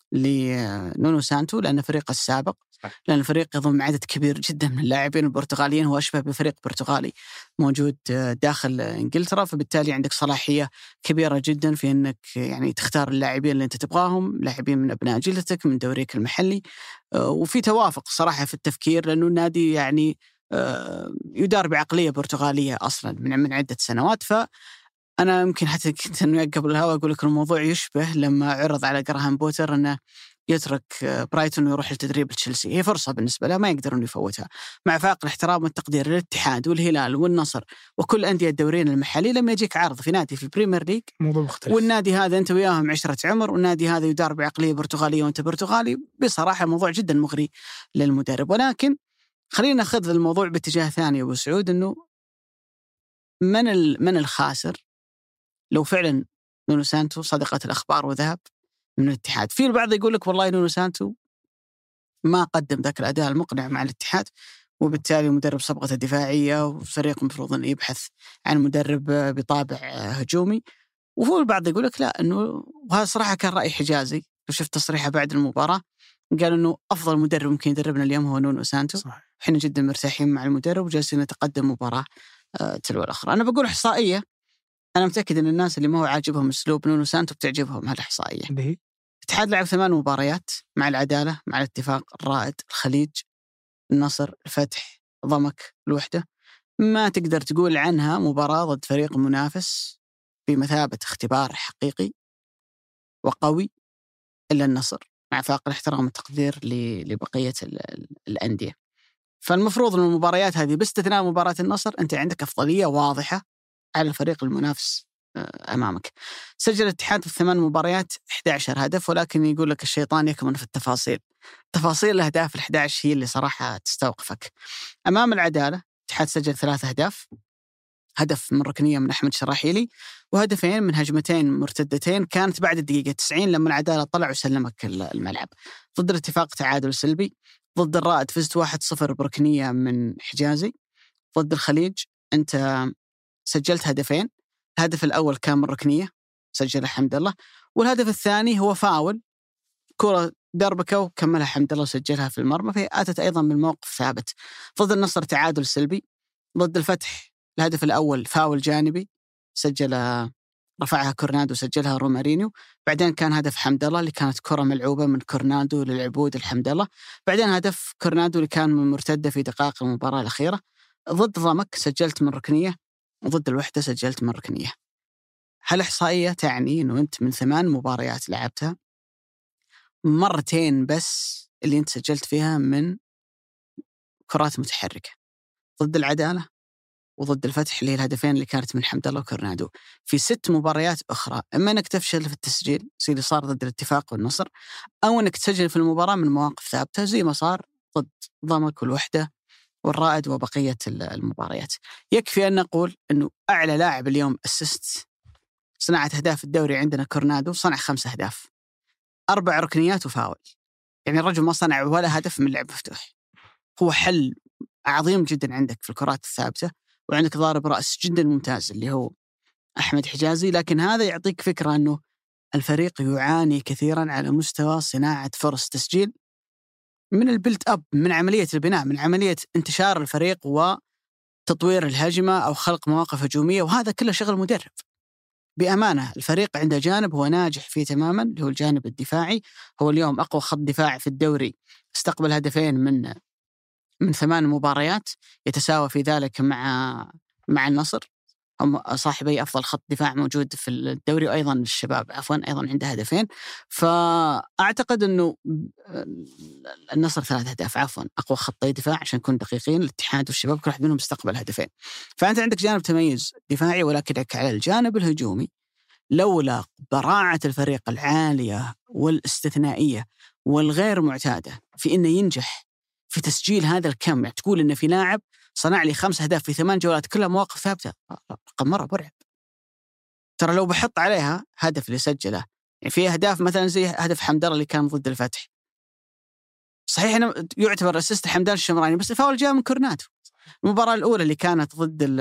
Speaker 1: لنونو سانتو؟ لأن فريق السابق، لأن الفريق يضم عدد كبير جدا من اللاعبين البرتغاليين، هو أشبه بفريق برتغالي موجود داخل إنجلترا، فبالتالي عندك صلاحية كبيرة جدا في أنك يعني تختار اللاعبين اللي أنت تبغاهم، لاعبين من أبناء جيلتك من دوريك المحلي. وفي توافق صراحة في التفكير، لأنه النادي يعني يدار بعقلية برتغالية أصلا من عدة سنوات. فأنا يمكن حتى كنت أنه قبل الهواء أقول لك الموضوع يشبه لما عرض على جراهام بوتر أنه يترك برايتون ويروح لتدريب تشيلسي. هي فرصة بالنسبة له ما يقدرون يفوتها، مع فاق الاحترام والتقدير للاتحاد والهلال والنصر وكل أندية الدوريين المحلي. لما يجيك عرض في نادي في البريمير ليج
Speaker 3: موضوع مختلف،
Speaker 1: والنادي هذا أنت وياهم 10 عمر، والنادي هذا يدار بعقلية برتغالية وأنت برتغالي، بصراحة الموضوع جدا مغري للمدرب. ولكن خلينا ناخذ الموضوع باتجاه ثاني أبو سعود، أنه من الخاسر لو فعلا نونو سانتو صدقت الأخبار وذهب من الاتحاد؟ في البعض يقول لك والله نونو سانتو ما قدم ذاك الأداء المقنع مع الاتحاد، وبالتالي مدرب صبغته دفاعية، وفريق مفروض أن يبحث عن مدرب بطابع هجومي. وهو البعض يقول لك لا، أنه وهذا صراحة كان رأي حجازي، لو شفت تصريحه بعد المباراة قال أنه أفضل مدرب ممكن يدربنا اليوم هو نونو سانتو. إحنا جدا مرتاحين مع المدرب وجالسين نتقدم مباراة تلو الأخرى. أنا بقول إحصائية، أنا متأكد أن الناس اللي ما هو عاجبهم أسلوب نونو سانتو بتعجبهم هالإحصائية. الاتحاد لعب 8 مباريات مع العدالة، مع الاتفاق، الرائد، الخليج، النصر، الفتح، ضمك، الوحدة. ما تقدر تقول عنها مباراة ضد فريق منافس بمثابة اختبار حقيقي وقوي إلا النصر، مع فاق الاحترام والتقدير لبقية الأندية. فالمفروض أن المباريات هذه باستثناء مباراة النصر أنت عندك أفضلية واضحة على الفريق المنافس أمامك. سجل الاتحاد في 8 مباريات 11 هدف، ولكن يقول لك الشيطان يكمن في التفاصيل. تفاصيل الأهداف 11 هي اللي صراحة تستوقفك. أمام العدالة الاتحاد سجل 3 أهداف، هدف من ركنية من أحمد شراحيلي، وهدفين من هجمتين مرتدتين كانت بعد الدقيقة 90 لما العدالة طلع وسلمك الملعب. ضد الاتفاق تعادل سلبي، ضد الرائد فزت 1-0 بركنية من حجازي، ضد الخليج أنت سجلت هدفين، الهدف الأول كان من ركنية سجلها حمد الله، والهدف الثاني هو فاول، كرة دربكة وكملها حمد الله وسجلها في المرمى، فهي أتت أيضا من موقف ثابت. ضد النصر تعادل سلبي، ضد الفتح الهدف الأول فاول جانبي رفعها كورنادو وسجلها رومارينيو، بعدين كان هدف حمد الله اللي كانت كرة ملعوبة من كورنادو للعبود الحمد الله، بعدين هدف كورنادو اللي كان من مرتدة في دقائق المباراة الأخيرة. ضد ضمك سجلت من ركنية، وضد الوحدة سجلت من ركنية. هالإحصائية تعني أنه أنت من 8 مباريات لعبتها مرتين بس اللي أنت سجلت فيها من كرات متحركة، ضد العدالة وضد الفتح اللي هي الهدفين اللي كانت من حمد الله وكورنادو. في 6 مباريات أخرى إما أنك تفشل في التسجيل زي اللي صار ضد الاتفاق والنصر، أو أنك تسجل في المباراة من مواقف ثابتة زي ما صار ضد ضمك والوحدة والرائد وبقية المباريات. يكفي أن نقول أنه أعلى لاعب اليوم أسست صناعة أهداف الدوري عندنا كورنادو، صنع 5 أهداف، 4 ركنيات وفاول. يعني الرجل ما صنع ولا هدف من لعب مفتوح. هو حل عظيم جدا عندك في الكرات الثابتة، وعندك ضارب رأس جدا ممتاز اللي هو أحمد حجازي. لكن هذا يعطيك فكرة أنه الفريق يعاني كثيرا على مستوى صناعة فرص تسجيل من البيلت أب، من عملية البناء، من عملية انتشار الفريق وتطوير الهجمة أو خلق مواقف هجومية، وهذا كله شغل مدرب. بأمانة الفريق عنده جانب هو ناجح فيه تماما اللي هو الجانب الدفاعي. هو اليوم أقوى خط دفاع في الدوري، استقبل هدفين من 8 مباريات، يتساوى في ذلك مع النصر، هم صاحبي أفضل خط دفاع موجود في الدوري، وأيضا الشباب أيضا عنده هدفين. فأعتقد أنه النصر 3 أهداف، أقوى خطي دفاع عشان نكون دقيقين، الاتحاد والشباب كل واحد منهم استقبل هدفين. فأنت عندك جانب تميز دفاعي، ولكنك على الجانب الهجومي لولا براعة الفريق العالية والاستثنائية والغير معتادة في إنه ينجح في تسجيل هذا الكم، يعني تقول إن في لاعب صنع لي 5 أهداف في 8 جولات كلها مواقف ثابتة، رقم مرة مرعب. ترى لو بحط عليها هدف اللي سجله، يعني في أهداف مثلا زي هدف حمد الله اللي كان ضد الفتح، صحيح أنه يعتبر أسيست حمدان الشمراني، بس الفاول جاء من كورنادو. المباراة الأولى اللي كانت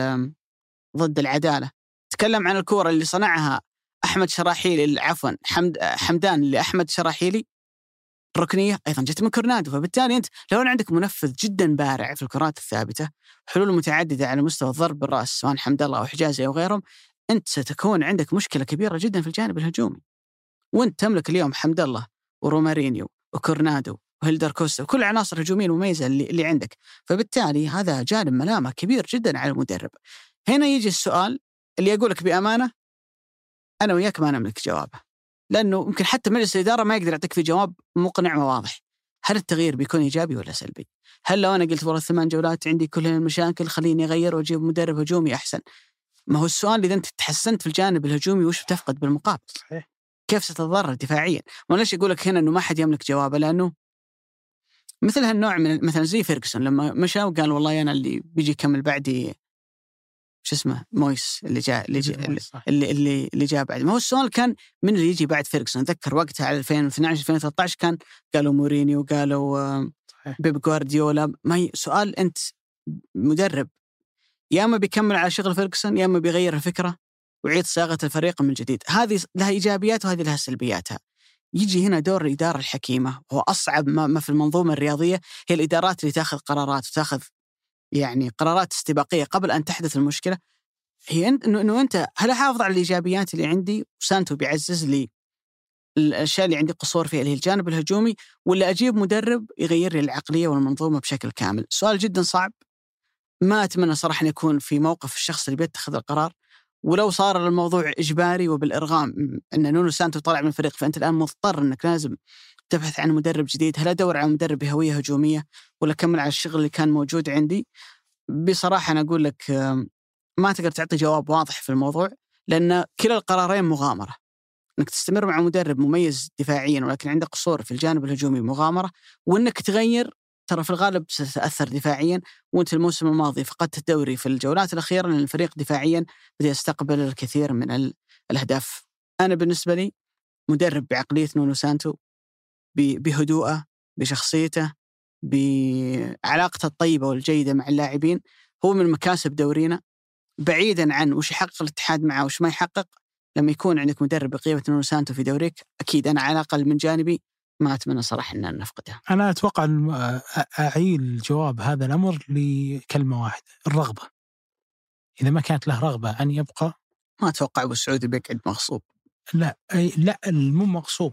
Speaker 1: ضد العدالة، تكلم عن الكورة اللي صنعها أحمد شراحيلي، حمدان لأحمد شراحيلي، الركنية أيضا جت من كورنادو. فبالتالي أنت لو عندك منفذ جدا بارع في الكرات الثابتة، حلول متعددة على مستوى الضرب بالرأس سواء حمد الله أو حجازي أو غيرهم، أنت ستكون عندك مشكلة كبيرة جدا في الجانب الهجومي. وأنت تملك اليوم حمد الله ورومارينيو وكورنادو وهيلدر كوستا وكل عناصر هجومية مميزة اللي عندك. فبالتالي هذا جانب ملامة كبير جدا على المدرب. هنا يجي السؤال اللي أقولك بأمانة أنا وياك ما نملك جوابه، لأنه يمكن حتى مجلس الإدارة ما يقدر يعطيك في جواب مقنع وواضح. هل التغيير بيكون إيجابي ولا سلبي؟ هل لو أنا قلت والله 8 جولات عندي كل المشاكل خليني أغير وأجيب مدرب هجومي أحسن؟ ما هو السؤال إذا أنت تحسنت في الجانب الهجومي وش بتفقد بالمقابل؟
Speaker 3: صحيح.
Speaker 1: كيف ستتضرر دفاعيا؟ وليش يقولك هنا أنه ما حد يملك جوابه؟ لأنه مثل هالنوع من مثلا زي فيرغسون لما مشى وقال والله أنا اللي بيجي يكمل بعدي شو اسمه مويس اللي جاء بعد. ما هو السؤال كان من اللي يجي بعد فيرغسون؟ ذكر وقتها على 2012-2013 كان قالوا مورينيو وقالوا بيب جوارديولا. ما سؤال أنت مدرب يا اما بيكمل على شغل فيرغسون يا اما بيغير الفكره ويعيد صياغه الفريق من جديد. هذه لها ايجابيات وهذه لها سلبياتها. يجي هنا دور الاداره الحكيمه، هو اصعب ما في المنظومه الرياضيه هي الادارات اللي تاخذ قرارات وتاخذ يعني قرارات استباقيه قبل ان تحدث المشكله. هي انه انت هل احافظ على الايجابيات اللي عندي وسانتو بيعزز لي الاشياء اللي عندي قصور فيها اللي هي الجانب الهجومي، ولا اجيب مدرب يغير لي العقليه والمنظومه بشكل كامل؟ سؤال جدا صعب. ما أتمنى صراحة أن يكون في موقف الشخص اللي بيتخذ القرار، ولو صار الموضوع إجباري وبالإرغام أن نونو سانتو طلع من الفريق، فأنت الآن مضطر أنك لازم تبحث عن مدرب جديد. هل أدور على مدرب بهوية هجومية ولا أكمل على الشغل اللي كان موجود عندي؟ بصراحة أنا أقول لك ما تقدر تعطي جواب واضح في الموضوع، لأن كلا القرارين مغامرة. أنك تستمر مع مدرب مميز دفاعيا ولكن عنده قصور في الجانب الهجومي مغامرة، وأنك تغير ترى في الغالب ستتأثر دفاعيا. وانت الموسم الماضي فقدت الدوري في الجولات الأخيرة لأن الفريق دفاعيا بدأ يستقبل الكثير من الأهداف. أنا بالنسبة لي مدرب بعقلية نونو سانتو، بهدوءه، بشخصيته، بعلاقته الطيبة والجيدة مع اللاعبين، هو من مكاسب دورينا. بعيدا عن وش يحقق الاتحاد معه وش ما يحقق، لما يكون عندك مدرب بقيمة نونو سانتو في دوريك، أكيد أنا على الأقل من جانبي ما أتمنى صراحة أن نفقدها.
Speaker 3: أنا أتوقع أعيل جواب هذا الأمر لكلمة واحدة: الرغبة. إذا ما كانت له رغبة أن يبقى،
Speaker 1: ما أتوقع أبو السعودي بيقعد مغصوب.
Speaker 3: لا مو مغصوب.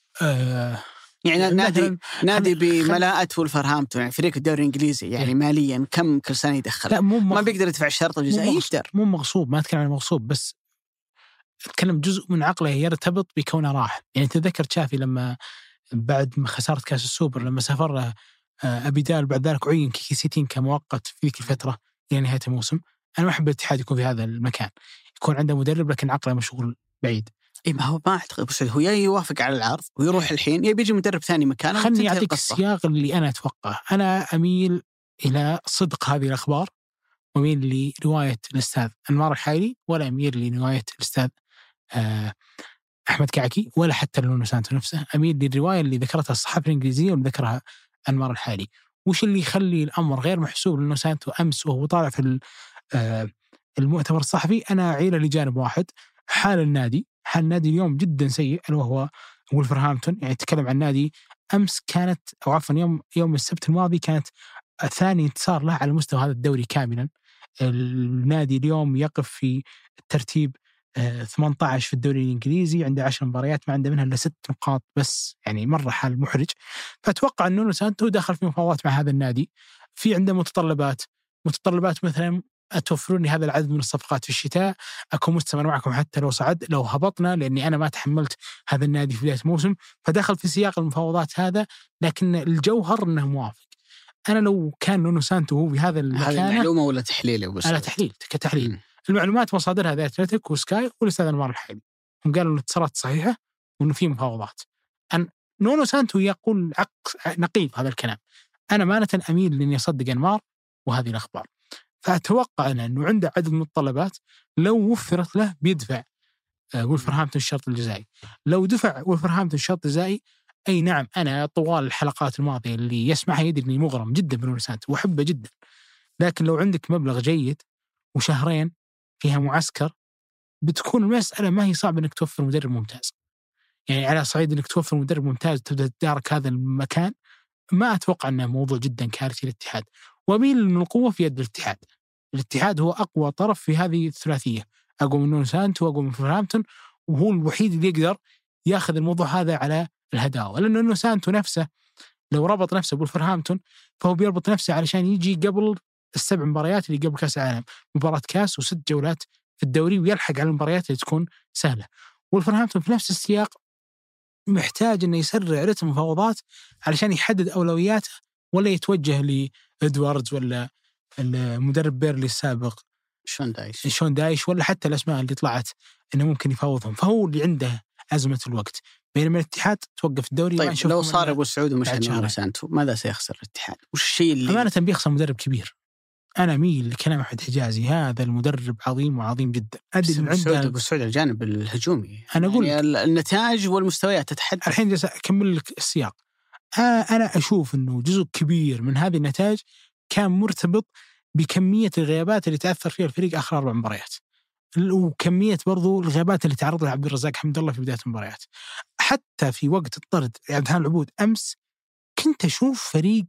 Speaker 1: يعني نادي بملاءة وولفرهامبتون، يعني فريق الدوري الإنجليزي، يعني ماليا كم كل سنة يدخل؟ ما بيقدر يدفع الشرط الجزائي. يقدر.
Speaker 3: مو مغصوب، ما أتكلم عن مغصوب، بس أتكلم جزء من عقله يرتبط بكونه راح. يعني تذكر تشافي لما بعد ما خسارة كأس السوبر لما سافر أبيدال بعد ذلك عين كيكيسيتين كمؤقت في ذيك الفترة إلى نهاية الموسم. أنا ما أحب الاتحاد يكون في هذا المكان، يكون عنده مدرب لكن عقله مشغول بعيد.
Speaker 1: إيه ما هو ما أعتقد هو يا يوافق على العرض ويروح الحين يا بيجي مدرب ثاني مكانه.
Speaker 3: خلني أعطيك السياق اللي أنا أتوقعه. أنا أميل إلى صدق هذه الأخبار وأميل لرواية الأستاذ أنمار الحايلي، ولا أميل لرواية الأستاذ أحمد كعكي ولا حتى نونو سانتو نفسه. أميل للرواية اللي ذكرتها الصحافة الإنجليزية واللي ذكرها أنمار الحايلي. وش اللي يخلي الأمر غير محسوب لنونو سانتو أمس وهو طالع في المؤتمر الصحفي؟ أنا أعيله لجانب واحد، حال النادي اليوم جدا سيء، وهو وولفرهامبتون. يعني تكلم عن نادي أمس كانت أو عفوا يوم السبت الماضي كانت ثاني انتصار له على مستوى هذا الدوري كاملا. النادي اليوم يقف في الترتيب 18 في الدوري الإنجليزي، عنده 10 مباريات ما عنده منها إلا 6 نقاط بس، يعني مرة حال محرج. فأتوقع أن نونو سانتو دخل في مفاوضات مع هذا النادي، في عنده متطلبات مثلا أتوفرون لي هذا العدد من الصفقات في الشتاء، أكون مستمر معكم حتى لو هبطنا، لأني أنا ما تحملت هذا النادي في بداية الموسم. فدخل في سياق المفاوضات هذا، لكن الجوهر أنه موافق. أنا لو كان نونو سانتو هو بهذا المكان،
Speaker 1: هذه معلومة ولا تحليل يا أبو
Speaker 3: سعود؟ تحليل كتحليل. المعلومات مصادرها ذا أتلتيك وسكاي والأستاذ أنمار الحايلي، هم قالوا إن الاتصالات صحيحة وإنه في مفاوضات. أن نونو سانتو يقول نقيض هذا الكلام. أنا مانة أميل لأني أصدق أنمار وهذه الأخبار. فأتوقع أنه عنده عدد من الطلبات لو وفرت له بيدفع وولفرهامبتون الشرط الجزائي. لو دفع وولفرهامبتون الشرط الجزائي، أي نعم، أنا طوال الحلقات الماضية اللي يسمعها يدري أني مغرم جدا بنونو سانتو وأحبه جدا، لكن لو عندك مبلغ جيد وشهرين فيها معسكر، بتكون المسألة ما هي صعبة أنك توفر مدرب ممتاز. يعني على صعيد أنك توفر مدرب ممتاز تبدأ تدارك هذا المكان، ما أتوقع أنه موضوع جدا كارثي للاتحاد. وميل من القوة في يد الاتحاد هو أقوى طرف في هذه الثلاثية، أقوى من نونو سانتو وأقوى من وولفرهامبتون، وهو الوحيد اللي يقدر ياخذ الموضوع هذا على الهداوة. لأن نونو سانتو نفسه لو ربط نفسه بولفرهامبتون فهو بيربط نفسه علشان يجي قبل 7 مباريات اللي قبل كأس العالم، مباراة كأس و6 جولات في الدوري، ويلحق على المباريات اللي تكون سهلة. وولفرهامبتون في نفس السياق محتاج إنه يسرع رتم المفاوضات علشان يحدد أولوياته، ولا يتوجه لإدواردز ولا المدرب بيرلي السابق شون دايش ولا حتى الأسماء اللي طلعت إنه ممكن يفاوضهم. فهو اللي عنده أزمة الوقت، بينما الاتحاد توقف الدوري.
Speaker 1: طيب لو صار أبو سعود ومش نونو سانتو ماذا سيخسر الاتحاد؟ وش الشيء اللي
Speaker 3: أمانة بيخسر مدرب كبير. أنا أميل لكلام أحمد حجازي، هذا المدرب عظيم وعظيم جدا.
Speaker 1: أبو سعود الجانب الهجومي،
Speaker 3: أنا أقول
Speaker 1: يعني النتائج والمستويات تتحدث.
Speaker 3: الحين جالس أكمل لك السياق. أنا أشوف أنه جزء كبير من هذه النتائج كان مرتبط بكمية الغيابات اللي تأثر فيها الفريق آخر 4 مباريات، وكمية برضو الغيابات اللي تعرض لها عبد الرزاق حمد الله في بداية المباريات. حتى في وقت الطرد عبد الحان العبود أمس كنت أشوف فريق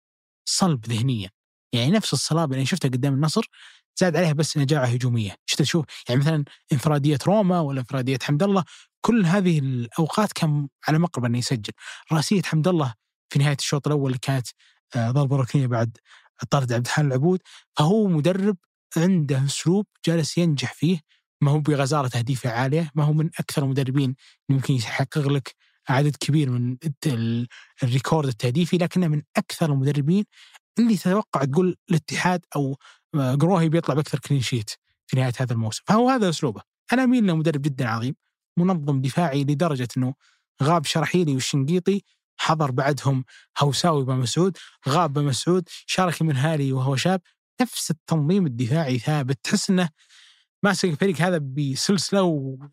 Speaker 3: صلب ذهنيا، يعني نفس الصلابة اللي شفتها قدام النصر زاد عليها بس نجاعة هجومية. شوف يعني مثلا انفرادية روما ولا انفرادية حمد الله، كل هذه الأوقات كان على مقرب أن يسجل. رأسية حمد الله في نهاية الشوط الأول اللي كانت ضربة ركنية بعد طرد عبد الحان العبود. فهو مدرب عنده أسلوب جالس ينجح فيه، ما هو بغزارة تهديفه عالية، ما هو من أكثر المدربين اللي ممكن يحقق لك عدد كبير من الريكورد التهديفي، لكنه من أكثر المدربين اللي تتوقع تقول الاتحاد أو قروهي بيطلع بأكثر كلين شيت في نهاية هذا الموسم. فهو هذا أسلوبه. أنا أميل له مدرب جدا عظيم، منظم دفاعي لدرجة أنه غاب شرحيلي والشنقيطي، حضر بعدهم هوساوي بمسعود، غاب بمسعود، شارك من هالي وهو شاب. نفس التنظيم الدفاعي ثابت، تحس أنه ماسك الفريق هذا بسلسلة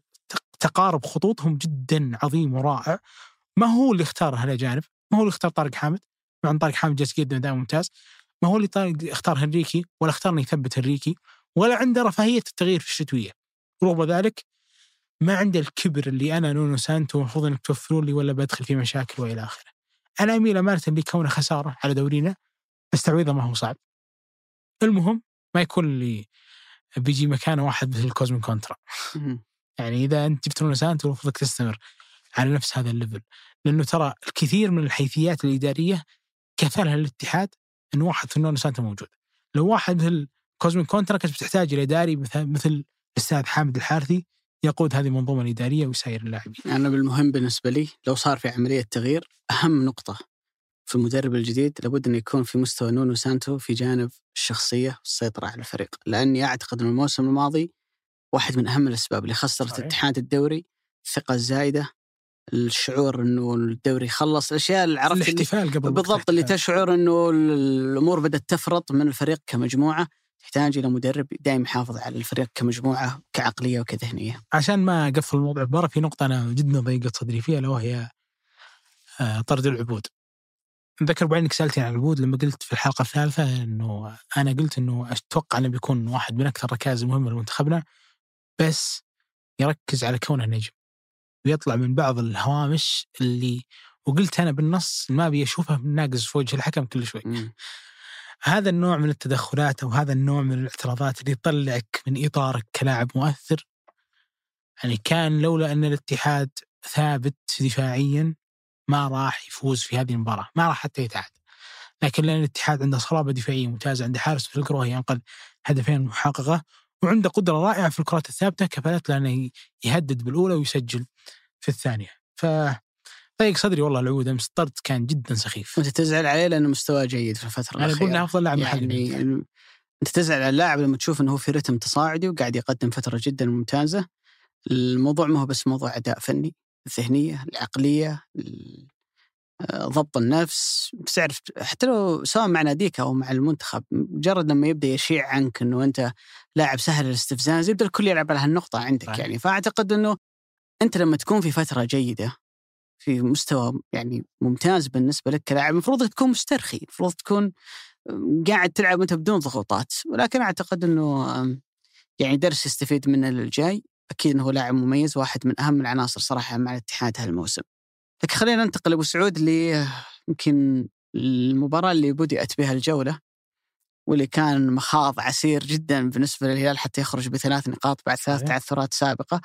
Speaker 3: وتقارب خطوطهم جدا عظيم ورائع. ما هو اللي اختار هالأجانب، ما هو اللي اختار طارق حامد، مع أن طارق حامد جالس جدا دائما ممتاز، ما هو اللي اختار هنريكي ولا اختار أن يثبت هنريكي، ولا عنده رفاهية التغيير في الشتوية. رغم ذلك ما عنده الكبر اللي أنا نونو سانتو المفروض أنك توفرون لي ولا بدخل في مشاكل وإلى آخره. أنا أميل أمانة اللي كونه خسارة على دورينا، بس تعويضه ما هو صعب. المهم ما يكون اللي بيجي مكانه واحد مثل الكوزمين كونترا. يعني إذا أنت جبت نونو سانتو المفروض تستمر على نفس هذا الليفل، لأنه ترى الكثير من الحيثيات الإدارية كفلها الاتحاد أن واحد في نونو سانتو موجود. لو واحد مثل كوزمين كونترا كنت بتحتاج إلى إداري مثل الأستاذ حامد الحارثي يقود هذه المنظومة الإدارية ويساير اللاعبين.
Speaker 1: أنا بالمهم بالنسبة لي لو صار في عملية تغيير، أهم نقطة في المدرب الجديد لابد أن يكون في مستوى نونو سانتو في جانب الشخصية والسيطرة على الفريق، لأني أعتقد أن الموسم الماضي واحد من أهم الأسباب اللي خسرت الاتحاد الدوري، الثقة الزايدة، الشعور أنه الدوري خلص، الأشياء اللي عرفت
Speaker 3: الاحتفال قبل
Speaker 1: بالضبط اللي تشعر أنه الأمور بدأت تفرط من الفريق كمجموعة. تحتاج إلى مدرب دائما يحافظ على الفريق كمجموعة كعقلية وكذهنية.
Speaker 3: عشان ما أقفل الموضوع بمرة، في نقطة أنا جدا ضيقت صدري فيها، لو هي طرد العبود. ذكر بعينك سألتني عن العبود لما قلت في الحلقة الثالثة أنه أنا قلت أنه أتوقع أنه بيكون واحد من أكثر الركائز المهمة لمنتخبنا، بس يركز على كونه نجم ويطلع من بعض الهوامش اللي وقلت أنا بالنص ما بيشوفها من ناقص في وجه الحكم كل شوي. هذا النوع من التدخلات أو هذا النوع من الاعتراضات اللي يطلعك من إطارك كلاعب مؤثر، يعني كان لولا أن الاتحاد ثابت دفاعيا ما راح يفوز في هذه المباراة، ما راح حتى يتعادل. لكن لأن الاتحاد عنده صلابة دفاعية ممتازة، عنده حارس في الكرة ينقل هدفين محققة، وعنده قدرة رائعة في الكرات الثابتة كفلت لأنه يهدد بالأولى ويسجل في الثانية. ضيق صدري والله العود أمس، الطرد كان جدا سخيف.
Speaker 1: أنت تزعل عليه لأنه مستوى جيد في الفترة الأخيرة.
Speaker 3: أنا قلنا أفضل لاعب محلي.
Speaker 1: يعني أنت تزعل على اللاعب لما تشوف أنه هو في رتم تصاعدي وقاعد يقدم فترة جدا ممتازة. الموضوع ما هو بس موضوع أداء فني، الذهنية، العقلية، ضبط النفس. تعرف حتى لو سواء مع ناديك أو مع المنتخب، مجرد لما يبدأ يشيع عنك أنه أنت لاعب سهل الاستفزاز يبدأ الكل يلعب على هالنقطة عندك. يعني فأعتقد أنه أنت لما تكون في فترة جيدة في مستوى يعني ممتاز بالنسبة لك كلاعب، المفروض تكون مسترخي، المفروض تكون قاعد تلعب أنت بدون ضغوطات. ولكن أعتقد أنه يعني درس يستفيد منه للجاي. أكيد أنه لاعب مميز، واحد من أهم العناصر صراحة مع الاتحاد هالموسم. لكن خلينا ننتقل أبو سعود اللي يمكن المباراة اللي بدأت بها الجولة واللي كان مخاض عسير جدا بالنسبة للهلال حتى يخرج ب3 نقاط بعد 3 تعثرات سابقة.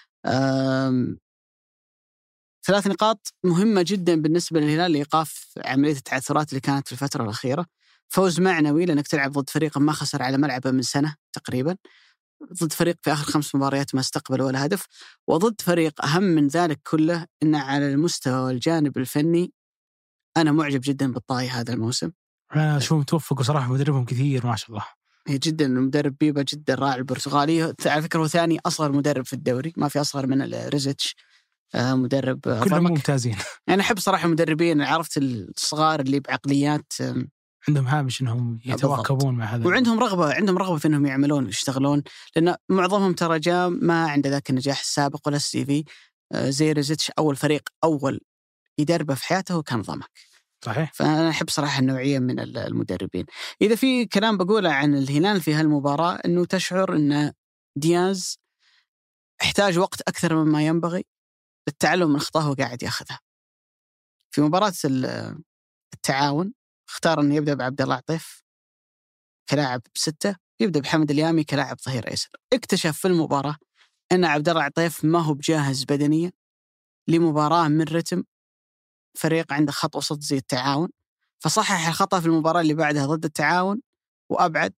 Speaker 1: 3 نقاط مهمة جدا بالنسبة للهلال لإيقاف عملية التعثرات اللي كانت في الفترة الأخيرة. فوز معنوي لأنك تلعب ضد فريق ما خسر على ملعبه من سنة تقريبا، ضد فريق في آخر 5 مباريات ما استقبل ولا هدف، وضد فريق أهم من ذلك كله إنه على المستوى والجانب الفني أنا معجب جدا بالطائي هذا الموسم.
Speaker 3: أنا شو متوفق صراحة، مدربهم كثير ما شاء الله.
Speaker 1: هي جدا المدرب بيبا جدا رائع البرتغالي. على فكرة هو ثاني أصغر مدرب في الدوري، ما في أصغر من ريزيتش. مدرب
Speaker 3: كلهم ممتازين.
Speaker 1: أنا أحب صراحة المدربين، عرفت الصغار اللي بعقليات
Speaker 3: عندهم هامش انهم يتواكبون مع هذا،
Speaker 1: وعندهم رغبه في انهم يعملون يشتغلون، لان معظمهم ترى جاء ما عنده ذاك النجاح السابق ولا السي في. زي ريزيتش اول فريق اول يدربه في حياته كان ضمك.
Speaker 3: صحيح.
Speaker 1: فانا احب صراحه النوعيه من المدربين. اذا في كلام بقوله عن الهلال في هالمباراه، انه تشعر ان دياز احتاج وقت اكثر مما ينبغي للتعلم من اخطائه وقاعد ياخذها. في مباراه التعاون اختار أن يبدأ بعبد الله عطيف كلاعب 6، يبدأ بحمد اليامي كلاعب ظهير أيسر. اكتشف في المباراة أن عبد الله عطيف ما هو بجاهز بدنيا لمباراة من رتم فريق عنده خط وسط زي التعاون، فصحح الخطأ في المباراة اللي بعدها ضد التعاون وأبعد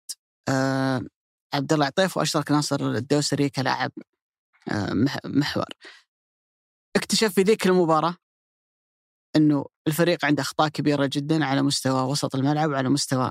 Speaker 1: عبد الله عطيف وأشترك ناصر الدوسري كلاعب محور. اكتشف في ذيك المباراة أنه الفريق عنده أخطاء كبيرة جدا على مستوى وسط الملعب وعلى مستوى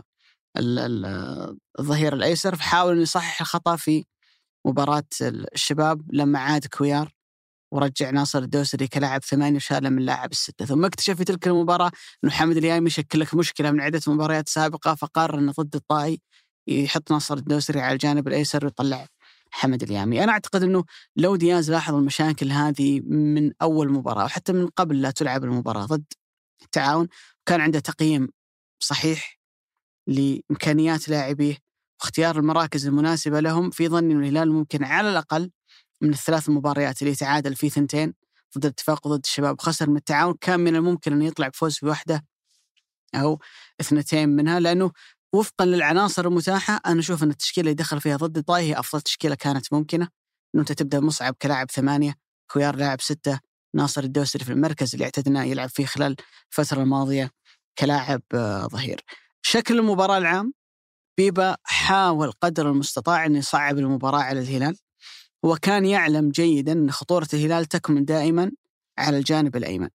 Speaker 1: الظهير الأيسر، فحاول أن يصحح الخطأ في مباراة الشباب لما عاد كويار ورجع ناصر الدوسري كلاعب 8 وشاله من لاعب 6. ثم اكتشف في تلك المباراة أنه حمد اليامي يشكل لك مشكلة من عدة مباريات سابقة، فقرر أنه ضد الطائي يحط ناصر الدوسري على الجانب الأيسر ويطلع حمد اليامي. أنا أعتقد أنه لو دياز لاحظ المشاكل هذه من أول مباراة وحتى من قبل لا تلعب المباراة ضد التعاون، كان عنده تقييم صحيح لإمكانيات لاعبيه واختيار المراكز المناسبة لهم، في ظني أن الهلال ممكن على الأقل من ال3 مباريات اللي تعادل فيه 2 ضد الاتفاق وضد الشباب خسر من التعاون، كان من الممكن أن يطلع بفوز بواحدة أو 2 منها، لأنه وفقا للعناصر المتاحة أنا أشوف أن التشكيلة اللي دخل فيها ضد الطائي هي أفضل تشكيلة كانت ممكنة. أنه أنت تبدأ مصعب كلاعب 8، كويار لاعب 6، ناصر الدوسري في المركز اللي اعتدنا يلعب فيه خلال الفترة الماضية كلاعب ظهير. شكل المباراة العام، بيبا حاول قدر المستطاع أن يصعب المباراة على الهلال، هو كان يعلم جيدا أن خطورة الهلال تكمن دائما على الجانب الأيمن،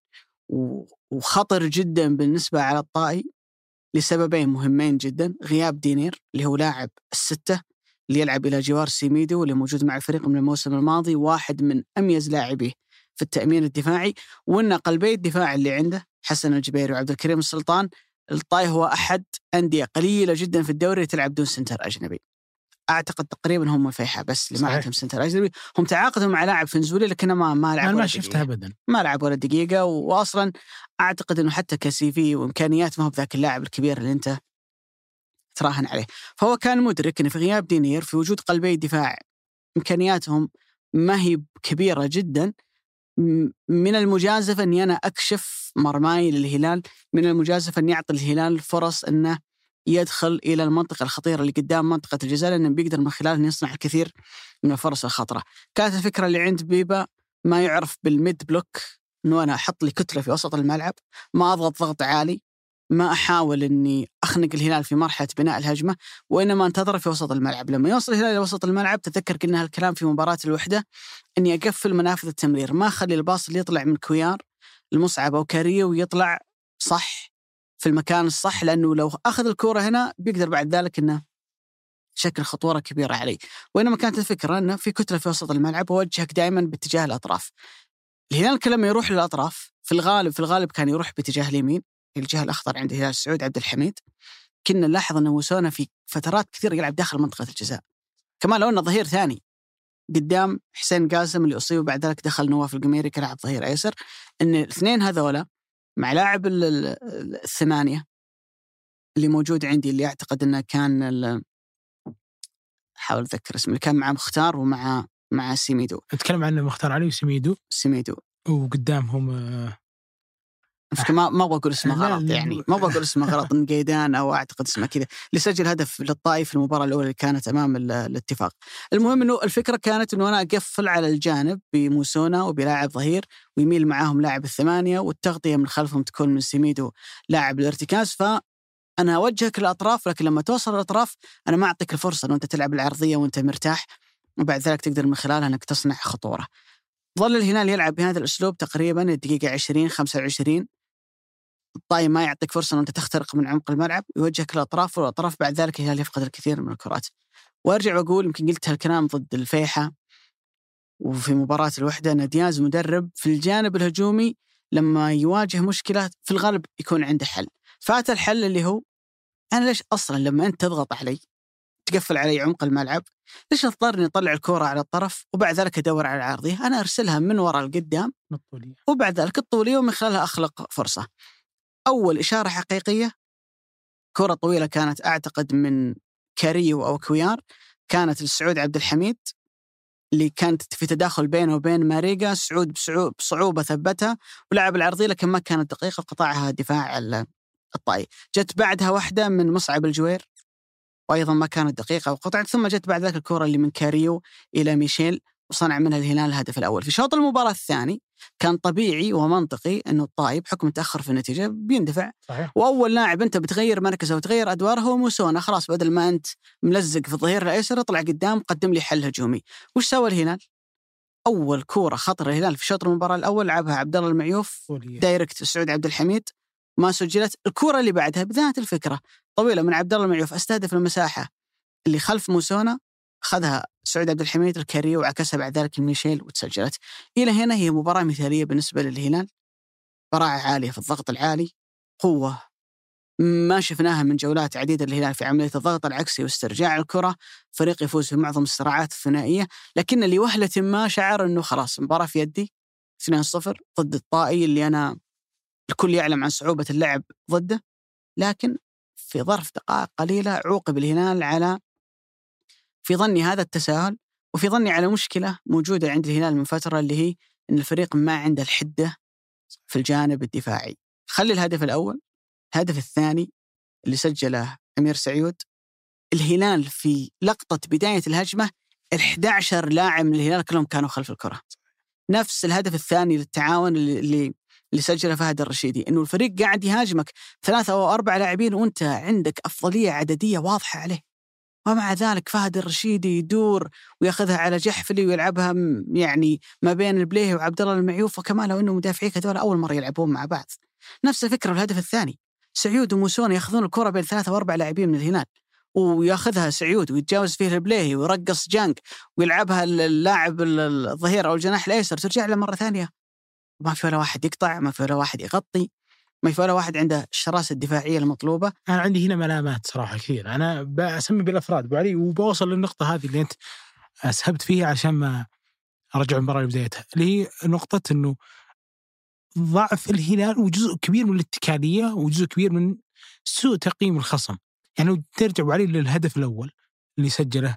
Speaker 1: وخطر جدا بالنسبة على الطائي لسببين مهمين جدا: غياب دينير اللي هو لاعب الستة اللي يلعب إلى جوار سيميدو واللي موجود مع الفريق من الموسم الماضي، واحد من أميز لاعبيه في التأمين الدفاعي، وأن قلبي الدفاع اللي عنده حسن الجبيري وعبد الكريم السلطان. الطائي هو أحد أندية قليلة جدا في الدوري تلعب دون سنتر أجنبي، أعتقد تقريبا هم الفيحاء بس اللي ما عندهم سنتر أجنبي. هم تعاقدوا مع لاعب فنزولي لكنه ما لعب،
Speaker 3: ما شفتها أبدا،
Speaker 1: ما لعب ولا دقيقة. وأصلا أعتقد أنه حتى كسيفي وإمكانيات ما هو بذاك اللاعب الكبير اللي أنت تراهن عليه. فهو كان مدرك أن في غياب دينير، في وجود قلبي دفاع إمكانياتهم ما هي كبيرة جدا، من المجازف أني أنا أكشف مرماي للهلال، من المجازف أن يعطي الهلال فرص أنه يدخل إلى المنطقة الخطيرة اللي قدام منطقة الجزاء، لأنه بيقدر من خلالها يصنع الكثير من الفرص الخطرة. كانت الفكرة اللي عند بيبا ما يعرف بالميد بلوك، أنه أنا أحط لي كتلة في وسط الملعب، ما أضغط ضغط عالي، ما أحاول أني أخنق الهلال في مرحلة بناء الهجمة، وإنما أنتظر في وسط الملعب. لما يوصل الهلال إلى وسط الملعب، تذكر قلنا هالكلام في مباراة الوحدة، أني أقفل منافذ التمرير، ما أخلي الباص اللي يطلع من كويار المصعب أو كاريو ويطلع صح في المكان الصح، لأنه لو أخذ الكرة هنا بيقدر بعد ذلك أنه شكل خطورة كبيرة عليه. وإنما كانت الفكرة أنه في كتلة في وسط الملعب ووجهك دائما باتجاه الأطراف. الهلال لما يروح للأطراف في الغالب كان يروح باتجاه اليمين، الجهة الأخضر عند الهلال السعود عبد الحميد. كنا نلاحظ أنه موسونا في فترات كثير يلعب داخل منطقة الجزاء، كمان لو أنه ظهير ثاني قدام حسين قاسم اللي أصيب وبعد ذلك دخل نواف القميري كلاعب ظهير أيسر. إن الاثنين هذولا مع لاعب الثمانية اللي موجود عندي، اللي أعتقد أنه كان حاول أتذكر اسمه، اللي كان مع مختار ومع سيميدو.
Speaker 3: أتكلم عن مختار علي وسيميدو وقدامهم
Speaker 1: ما أبغى أقول اسمه غلط، يعني ما أبغى أقول اسمه غلط، نقيدان أو أعتقد اسمه كذا، اللي سجل هدف للطائي في المباراة الأولى اللي كانت أمام الاتفاق. المهم إنه الفكرة كانت إنه أنا أقفل على الجانب بموسونا وبلاعب ظهير، ويميل معاهم لاعب الثمانية، والتغطية من خلفهم تكون من سيميدو لاعب الارتكاز. فأنا أوجهك الأطراف، لكن لما توصل الأطراف أنا ما أعطيك الفرصة إنه أنت تلعب العرضية وأنت مرتاح، وبعد ذلك تقدر من خلالها أنك تصنع خطورة. ظل الهلال يلعب بهذا الأسلوب تقريبا الدقيقة 20-25. الطائي ما يعطيك فرصة أن أنت تخترق من عمق الملعب، يوجهك الأطراف، والأطراف بعد ذلك الهلال يفقد الكثير من الكرات. وأرجع وأقول، يمكن قلت هالكلام ضد الفيحة وفي مباراة الوحدة، أن دياز مدرب في الجانب الهجومي لما يواجه مشكلة في الغالب يكون عنده حل. فات الحل اللي هو أنا ليش أصلا لما أنت تضغط علي تقفل علي عمق الملعب، ليش أضطرني أطلع الكرة على الطرف وبعد ذلك أدور على العرضية؟ أنا أرسلها من وراء القدام وبعد ذلك الطولية، ومن خلالها أخلق فرصة. أول إشارة حقيقية كرة طويلة كانت أعتقد من كاريو أو كويار، كانت للسعود عبد الحميد، اللي كانت في تداخل بينه وبين ماريجا. سعود بصعوبة ثبتها ولعب العرضية، لكن ما كانت دقيقة، قطعها دفاع الطائي. جت بعدها واحدة من مصعب الجوير وأيضا ما كانت دقيقة وقطعت. ثم جت بعد ذلك الكرة اللي من كاريو إلى ميشيل، وصنع منها الهلال الهدف الأول. في شوط المباراة الثاني كان طبيعي ومنطقي أنه الطائي بحكم التأخر في النتيجة بيندفع، صحيح. وأول لاعب أنت بتغير مركزه وتغير أدواره هو موسونا. خلاص بدل ما أنت ملزق في الظهير الأيسر اطلع قدام قدم لي حل هجومي. وش سوى الهلال؟ أول كرة خطر الهلال في شوط المباراة الأول لعبها عبد الله المعيوف دايركت السعود عبد الحميد، ما سجلت. الكرة اللي بعدها بذات الفكرة طويلة من عبد الله المعيوف، استهدف المساحة اللي خلف موسونا، أخذها سعود عبد الحميد الكاري وعكسها بعد ذلك الميشيل وتسجلت. إلى هنا هي مباراة مثالية بالنسبة للهلال، براعة عالية في الضغط العالي، قوة ما شفناها من جولات عديدة للهلال في عملية الضغط العكسي واسترجاع الكرة، فريق يفوز في معظم الصراعات الثنائية. لكن لوهلة ما شعر أنه خلاص مباراة في يدي 2-0 ضد الطائي اللي أنا الكل يعلم عن صعوبة اللعب ضده. لكن في ظرف دقائق قليلة عوقب الهلال على في ظني هذا التساهل، وفي ظني على مشكلة موجودة عند الهلال من فترة، اللي هي أن الفريق ما عنده الحدة في الجانب الدفاعي. خلي الهدف الأول، الهدف الثاني اللي سجله أمير سعيود، الهلال في لقطة بداية الهجمة 11 لاعب من الهلال كلهم كانوا خلف الكرة. نفس الهدف الثاني للتعاون اللي سجله فهد الرشيدي، إنه الفريق قاعد يهاجمك 3 أو 4 لاعبين وأنت عندك أفضلية عددية واضحة عليه. ومع ذلك فهد الرشيدي يدور وياخذها على جحفلي ويلعبها يعني ما بين البليهي وعبد الله المعيوف، وكمان لو انه مدافعين هذول اول مره يلعبون مع بعض. نفس الفكره في الهدف الثاني، سعيود وموسون ياخذون الكره بين 3 و4 لاعبين من الهلال، وياخذها سعيود ويتجاوز فيه البليهي ويرقص جانج ويلعبها اللاعب الظهير او الجناح الايسر، ترجع له مره ثانيه ما في ولا واحد يقطع، ما في ولا واحد يغطي، ما في ولا واحد عنده الشراسة الدفاعية المطلوبة.
Speaker 3: أنا عندي هنا ملامات صراحة كثير، أنا بسمي بالأفراد أبو علي، وبوصل للنقطة هذه اللي أنت أسهبت فيها عشان ما أرجع المباراة لبدايتها، اللي هي نقطة أنه ضعف الهلال وجزء كبير من الاتكالية وجزء كبير من سوء تقييم الخصم. يعني ترجع أبو علي للهدف الأول اللي سجله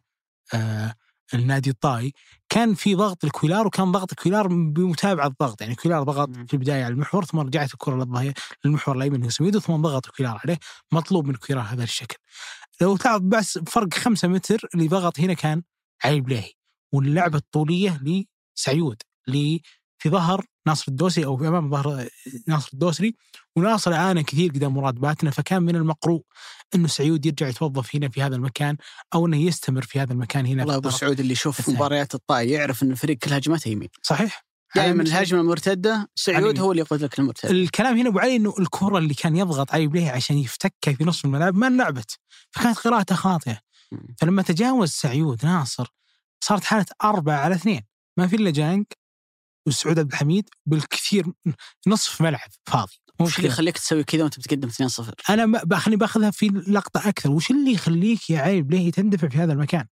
Speaker 3: النادي الطائي، كان في ضغط الكويلار، وكان ضغط الكويلار بمتابعة الضغط. يعني الكويلار ضغط في البداية على المحور، ثم رجعت الكرة للظهير للمحور الأيمن سميدو، ثم ضغط الكويلار عليه. مطلوب من الكويلار هذا الشكل. لو تلاحظ بس فرق 5 متر اللي ضغط هنا كان علي البليهي، واللعبة الطولية لسعيود اللي في ظهر ناصر الدوسري أو في أمام ظهر ناصر الدوسري، وناصر عانى كثير قدام مراد باتنا. فكان من المقروء إنه سعيود يرجع يتوظف هنا في هذا المكان، أو إنه يستمر في هذا المكان هنا.
Speaker 1: والله أبو سعود اللي يشوف مباريات الطائي يعرف إن الفريق كل هجمته يمين.
Speaker 3: صحيح.
Speaker 1: يعني من الهجمة المرتدة سعيود هو اللي يقود لك المرتدة.
Speaker 3: الكلام هنا أبو علي إنه الكرة اللي كان يضغط علي بليه عشان يفتكها في نصف الملعب ما لعبت، فكانت قراءته خاطئة. فلما تجاوز سعيود ناصر صارت حالة 4-2، ما في إلا جانج وسعود عبد الحميد بالكثير، نصف ملعب فاضي.
Speaker 1: وش اللي يخليك تسوي كذا وانت بتقدم 2-0؟
Speaker 3: أنا باخذها في لقطة أكثر. وش اللي يخليك يا عيب ليه تندفع في هذا المكان؟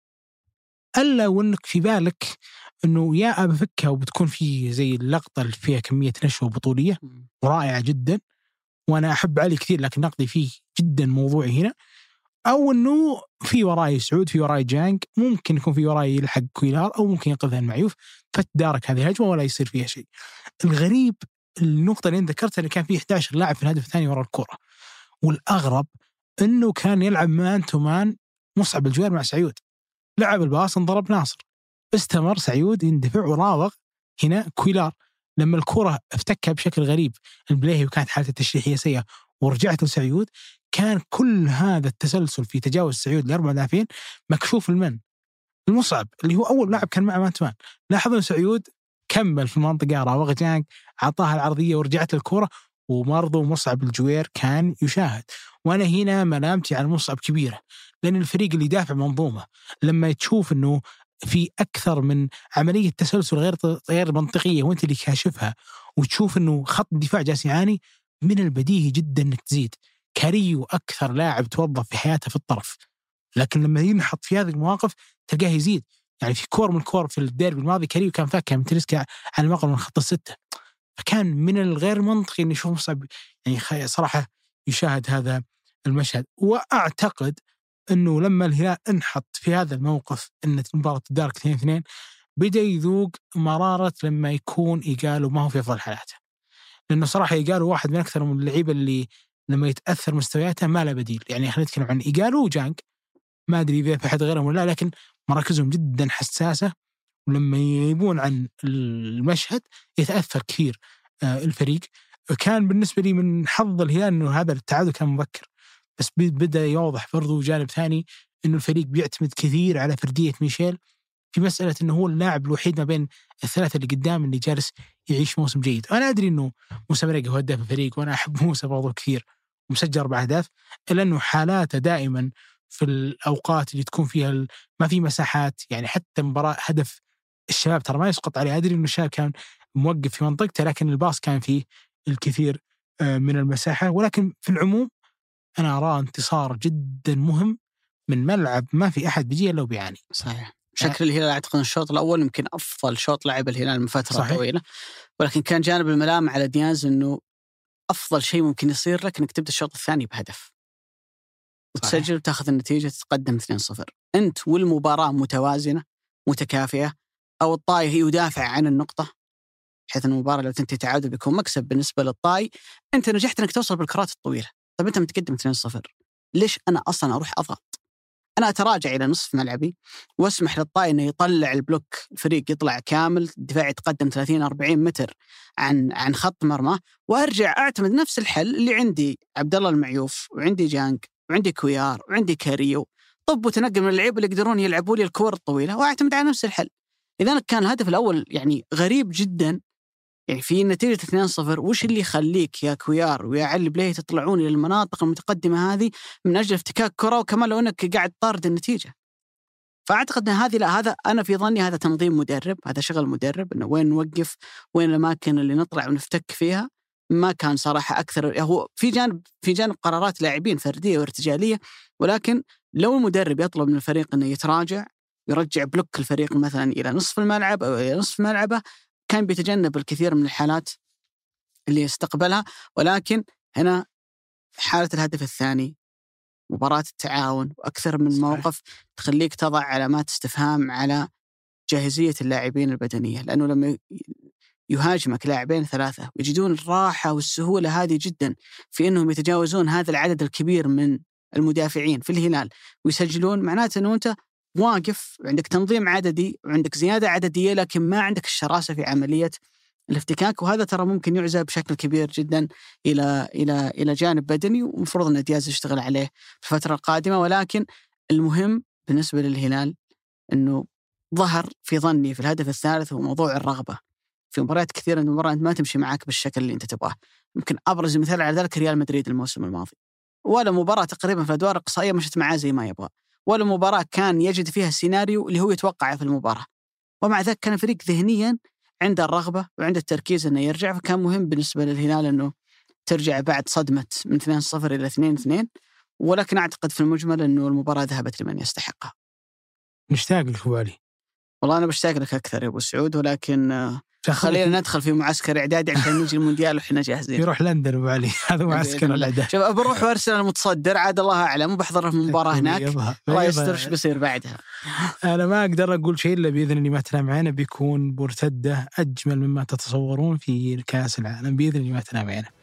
Speaker 3: ألا وأنك في بالك أنه يا بفكها وبتكون في زي اللقطة اللي فيها كمية نشوة بطولية ورائعة جدا، وأنا أحب علي كثير لكن نقدي فيه جدا موضوعي هنا، أو أنه في وراي سعود، في وراي جانج، ممكن يكون في وراي يلحق كويلار، أو ممكن ينقذها المعيوف فتدارك هذه الهجمة ولا يصير فيها شيء. الغريب النقطة اللي ذكرتها اللي كان فيه 11 لاعب في الهدف الثاني وراء الكرة، والأغرب أنه كان يلعب مان تو مان مصعب الجوير مع سعيود. لعب الباص انضرب ناصر، استمر سعيود يندفع وراوغ هنا كويلار. لما الكرة افتكها بشكل غريب البليهي وكانت حالة تشريحية سيئة ورجعت لسعيود، كان كل هذا التسلسل في تجاوز سعيود ل4 مدافعين مكشوف المن. المصعب اللي هو أول لاعب كان معه مان تو مان، لاحظوا سعيود كمل في المنطقة، راوغ جانج عطاها العرضية ورجعت الكرة، ومرضو مصعب الجوير كان يشاهد. وأنا هنا ملامتي على مصعب كبيرة، لأن الفريق اللي يدافع منظومة لما تشوف أنه في أكثر من عملية تسلسل غير منطقية وأنت اللي كاشفها، وتشوف أنه خط الدفاع جالس يعاني، من البديهي جدا أنك تزيد. كاريو أكثر لاعب توظف في حياته في الطرف، لكن لما ينحط في هذه المواقف تلقاه يزيد. يعني في كور من الكور في الديربي الماضي كاريو كان فاكها من تريسكا على المقر من خط 6، فكان من الغير منطقي أن يشوف مصعب يعني صراحة يشاهد هذا المشهد. وأعتقد أنه لما الهلال انحط في هذا الموقف أن المباراة تدارك 2-2 بدأ يذوق مرارة لما يكون إيجالو ما هو في أفضل حالاته، لأنه صراحة إيجالو واحد من أكثر من اللعيبة اللي لما يتأثر مستوياته ما له بديل. يعني خلينا نتكلم عن إيجالو وجانج، ما أدري إذا في أحد غيرهم ولا لا، لكن مراكزهم جدا حساسة، ولما يغيبون عن المشهد يتأثر كثير الفريق. كان بالنسبة لي من حظ الهلال أنه هذا التعادل كان مبكر، بس بدأ يوضح برضو جانب ثاني أنه الفريق بيعتمد كثير على فردية ميشيل في مسألة أنه هو اللاعب الوحيد ما بين الثلاثة اللي قدام اللي جالس يعيش موسم جيد. أنا أدري أنه موسى مريقة هو هداف الفريق، وأنا أحب موسى برضو كثير ومسجل 4 أهداف، إلا أنه حالاته دائما في الأوقات اللي تكون فيها ما في مساحات. يعني حتى مباراة هدف الشباب ترى ما يسقط عليه، أدري أنه الشباب كان موقف في منطقته لكن الباص كان فيه الكثير من المساحة. ولكن في العموم أنا أرى انتصار جدا مهم من ملعب ما في أحد بيجي إلا وبيعاني.
Speaker 1: صحيح. شكل الهلال أعتقد الشوط الأول يمكن أفضل شوط لعب الهلال من فترة
Speaker 3: صحيح.
Speaker 1: طويلة، ولكن كان جانب الملام على دياز أنه أفضل شيء ممكن يصير لك أنك تبدأ الشوط الثاني بهدف وتسجل وتأخذ النتيجة تتقدم 2-0. أنت والمباراة متوازنة متكافئة، أو الطائي يدافع عن النقطة بحيث أن المباراة لو تنتهي تعادل بيكون مكسب بالنسبة للطائي. أنت نجحت أنك توصل بالكرات الطويلة، طب أنت متقدم 2-0، ليش أنا أصلا أروح أضغط؟ أنا أتراجع إلى نصف ملعبي واسمح للطائي أنه يطلع البلوك، الفريق يطلع كامل، الدفاع يتقدم 30-40 متر عن خط مرمى، وأرجع أعتمد نفس الحل اللي عندي عبد الله المعيوف وعندي جانج وعندي كويار وعندي كاريو. طب وتنقل من اللعيبه اللي يقدرون يلعبوا لي الكور الطويله واعتمد على نفس الحل. لذلك كان الهدف الاول يعني غريب جدا، يعني في نتيجه 2-0 وش اللي يخليك يا كويار ويا علي بليه تطلعون الى المناطق المتقدمه هذه من اجل افتكاك كره، وكمان لو انك قاعد طارد النتيجه. فاعتقد ان هذه لا، هذا انا في ظني هذا تنظيم مدرب، هذا شغل مدرب، انه وين نوقف، وين الاماكن اللي نطلع ونفتك فيها. ما كان صراحه اكثر، هو في جانب قرارات لاعبين فرديه وارتجاليه، ولكن لو المدرب يطلب من الفريق انه يتراجع، يرجع بلوك الفريق مثلا الى نصف الملعب او الى نصف ملعبه، كان بيتجنب الكثير من الحالات اللي يستقبلها. ولكن هنا حاله الهدف الثاني، مباراة التعاون وأكثر من موقف تخليك تضع علامات استفهام على جاهزية اللاعبين البدنية، لأنه لما يهاجمك لاعبين 3 ويجدون الراحة والسهولة هذه جدا في أنهم يتجاوزون هذا العدد الكبير من المدافعين في الهلال ويسجلون، معناته أنه أنت واقف عندك تنظيم عددي وعندك زيادة عددية، لكن ما عندك الشراسة في عملية الافتكاك. وهذا ترى ممكن يعزى بشكل كبير جدا إلى جانب بدني، ومفروض أن دياز يشتغل عليه في الفترة القادمة. ولكن المهم بالنسبة للهلال أنه ظهر في ظني في الهدف الثالث هو موضوع الرغبة. في مباريات كثيرة المباراة ما تمشي معك بالشكل اللي أنت تبغاه. يمكن أبرز مثال على ذلك ريال مدريد الموسم الماضي، ولا مباراة تقريبا في الأدوار الإقصائية مشت معاه زي ما يبغى، ولا مباراة كان يجد فيها السيناريو اللي هو يتوقعه في المباراة، ومع ذلك كان فريق ذهنيا عند الرغبة وعند التركيز أنه يرجع. فكان مهم بالنسبة للهلال أنه ترجع بعد صدمة من 2-0 إلى 2-2. ولكن أعتقد في المجمل أنه المباراة ذهبت لمن يستحقها.
Speaker 3: نشتاق لك أبو علي.
Speaker 1: والله أنا بشتاق لك أكثر يا أبو سعود، ولكن خلينا ندخل في معسكر إعدادي عشان نجي المونديال وإحنا جاهزين.
Speaker 3: يروح لندن أبو علي، هذا معسكر الإعداد.
Speaker 1: شوف بروح وأرسنال المتصدر، عاد الله أعلم، وبحضر في المباراة هناك، الله يستر إيش بيصير بعدها.
Speaker 3: أنا ما أقدر أقول شيء إلا بإذن الله ما تنام عينه بيكون مرتدة أجمل مما تتصورون في كأس العالم بإذن الله ما تنام عينه.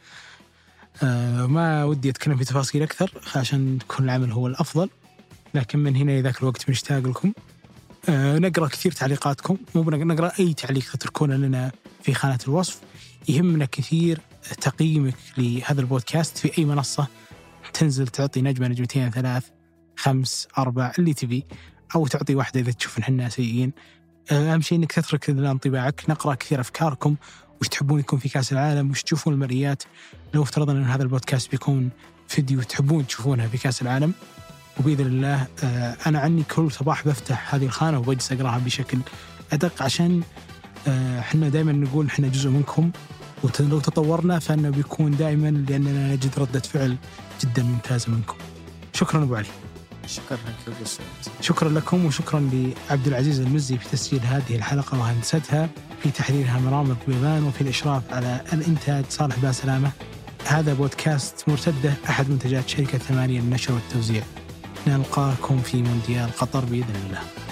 Speaker 3: ما ودي أتكلم في تفاصيل أكثر عشان يكون العمل هو الأفضل، لكن من هنا لذاك الوقت بنشتاق لكم. نقرأ كثير تعليقاتكم، نقرأ أي تعليق تتركونه لنا في خانة الوصف. يهمنا كثير تقييمك لهذا البودكاست في أي منصة تنزل، تعطي نجمة، 2 3 5 4 اللي تبي، أو تعطي واحدة إذا تشوف إننا سيئين. أهم شيء إنك تترك لنا انطباعك. نقرأ كثير أفكاركم، وش تحبون يكون في كأس العالم، وش تشوفون المرئيات. لو افترضنا أن هذا البودكاست بيكون فيديو تحبون تشوفونها في كأس العالم، وبإذن الله أنا عني كل صباح بفتح هذه الخانة وبجلس أقرأها بشكل أدق، عشان إحنا دائما نقول إحنا جزء منكم، ولو تطورنا فإنه بيكون دائما لأننا نجد ردة فعل جدا ممتازة منكم. شكرا أبو علي. شكرا لكم، وشكرا لعبد العزيز المزي في تسجيل هذه الحلقة وهندستها، في تحريرها مرام الضبيبان، وفي الإشراف على الإنتاج صالح باسلامة. هذا بودكاست مرتدة، أحد منتجات شركة 8 للنشر والتوزيع. نلقاكم في مونديال قطر بإذن الله.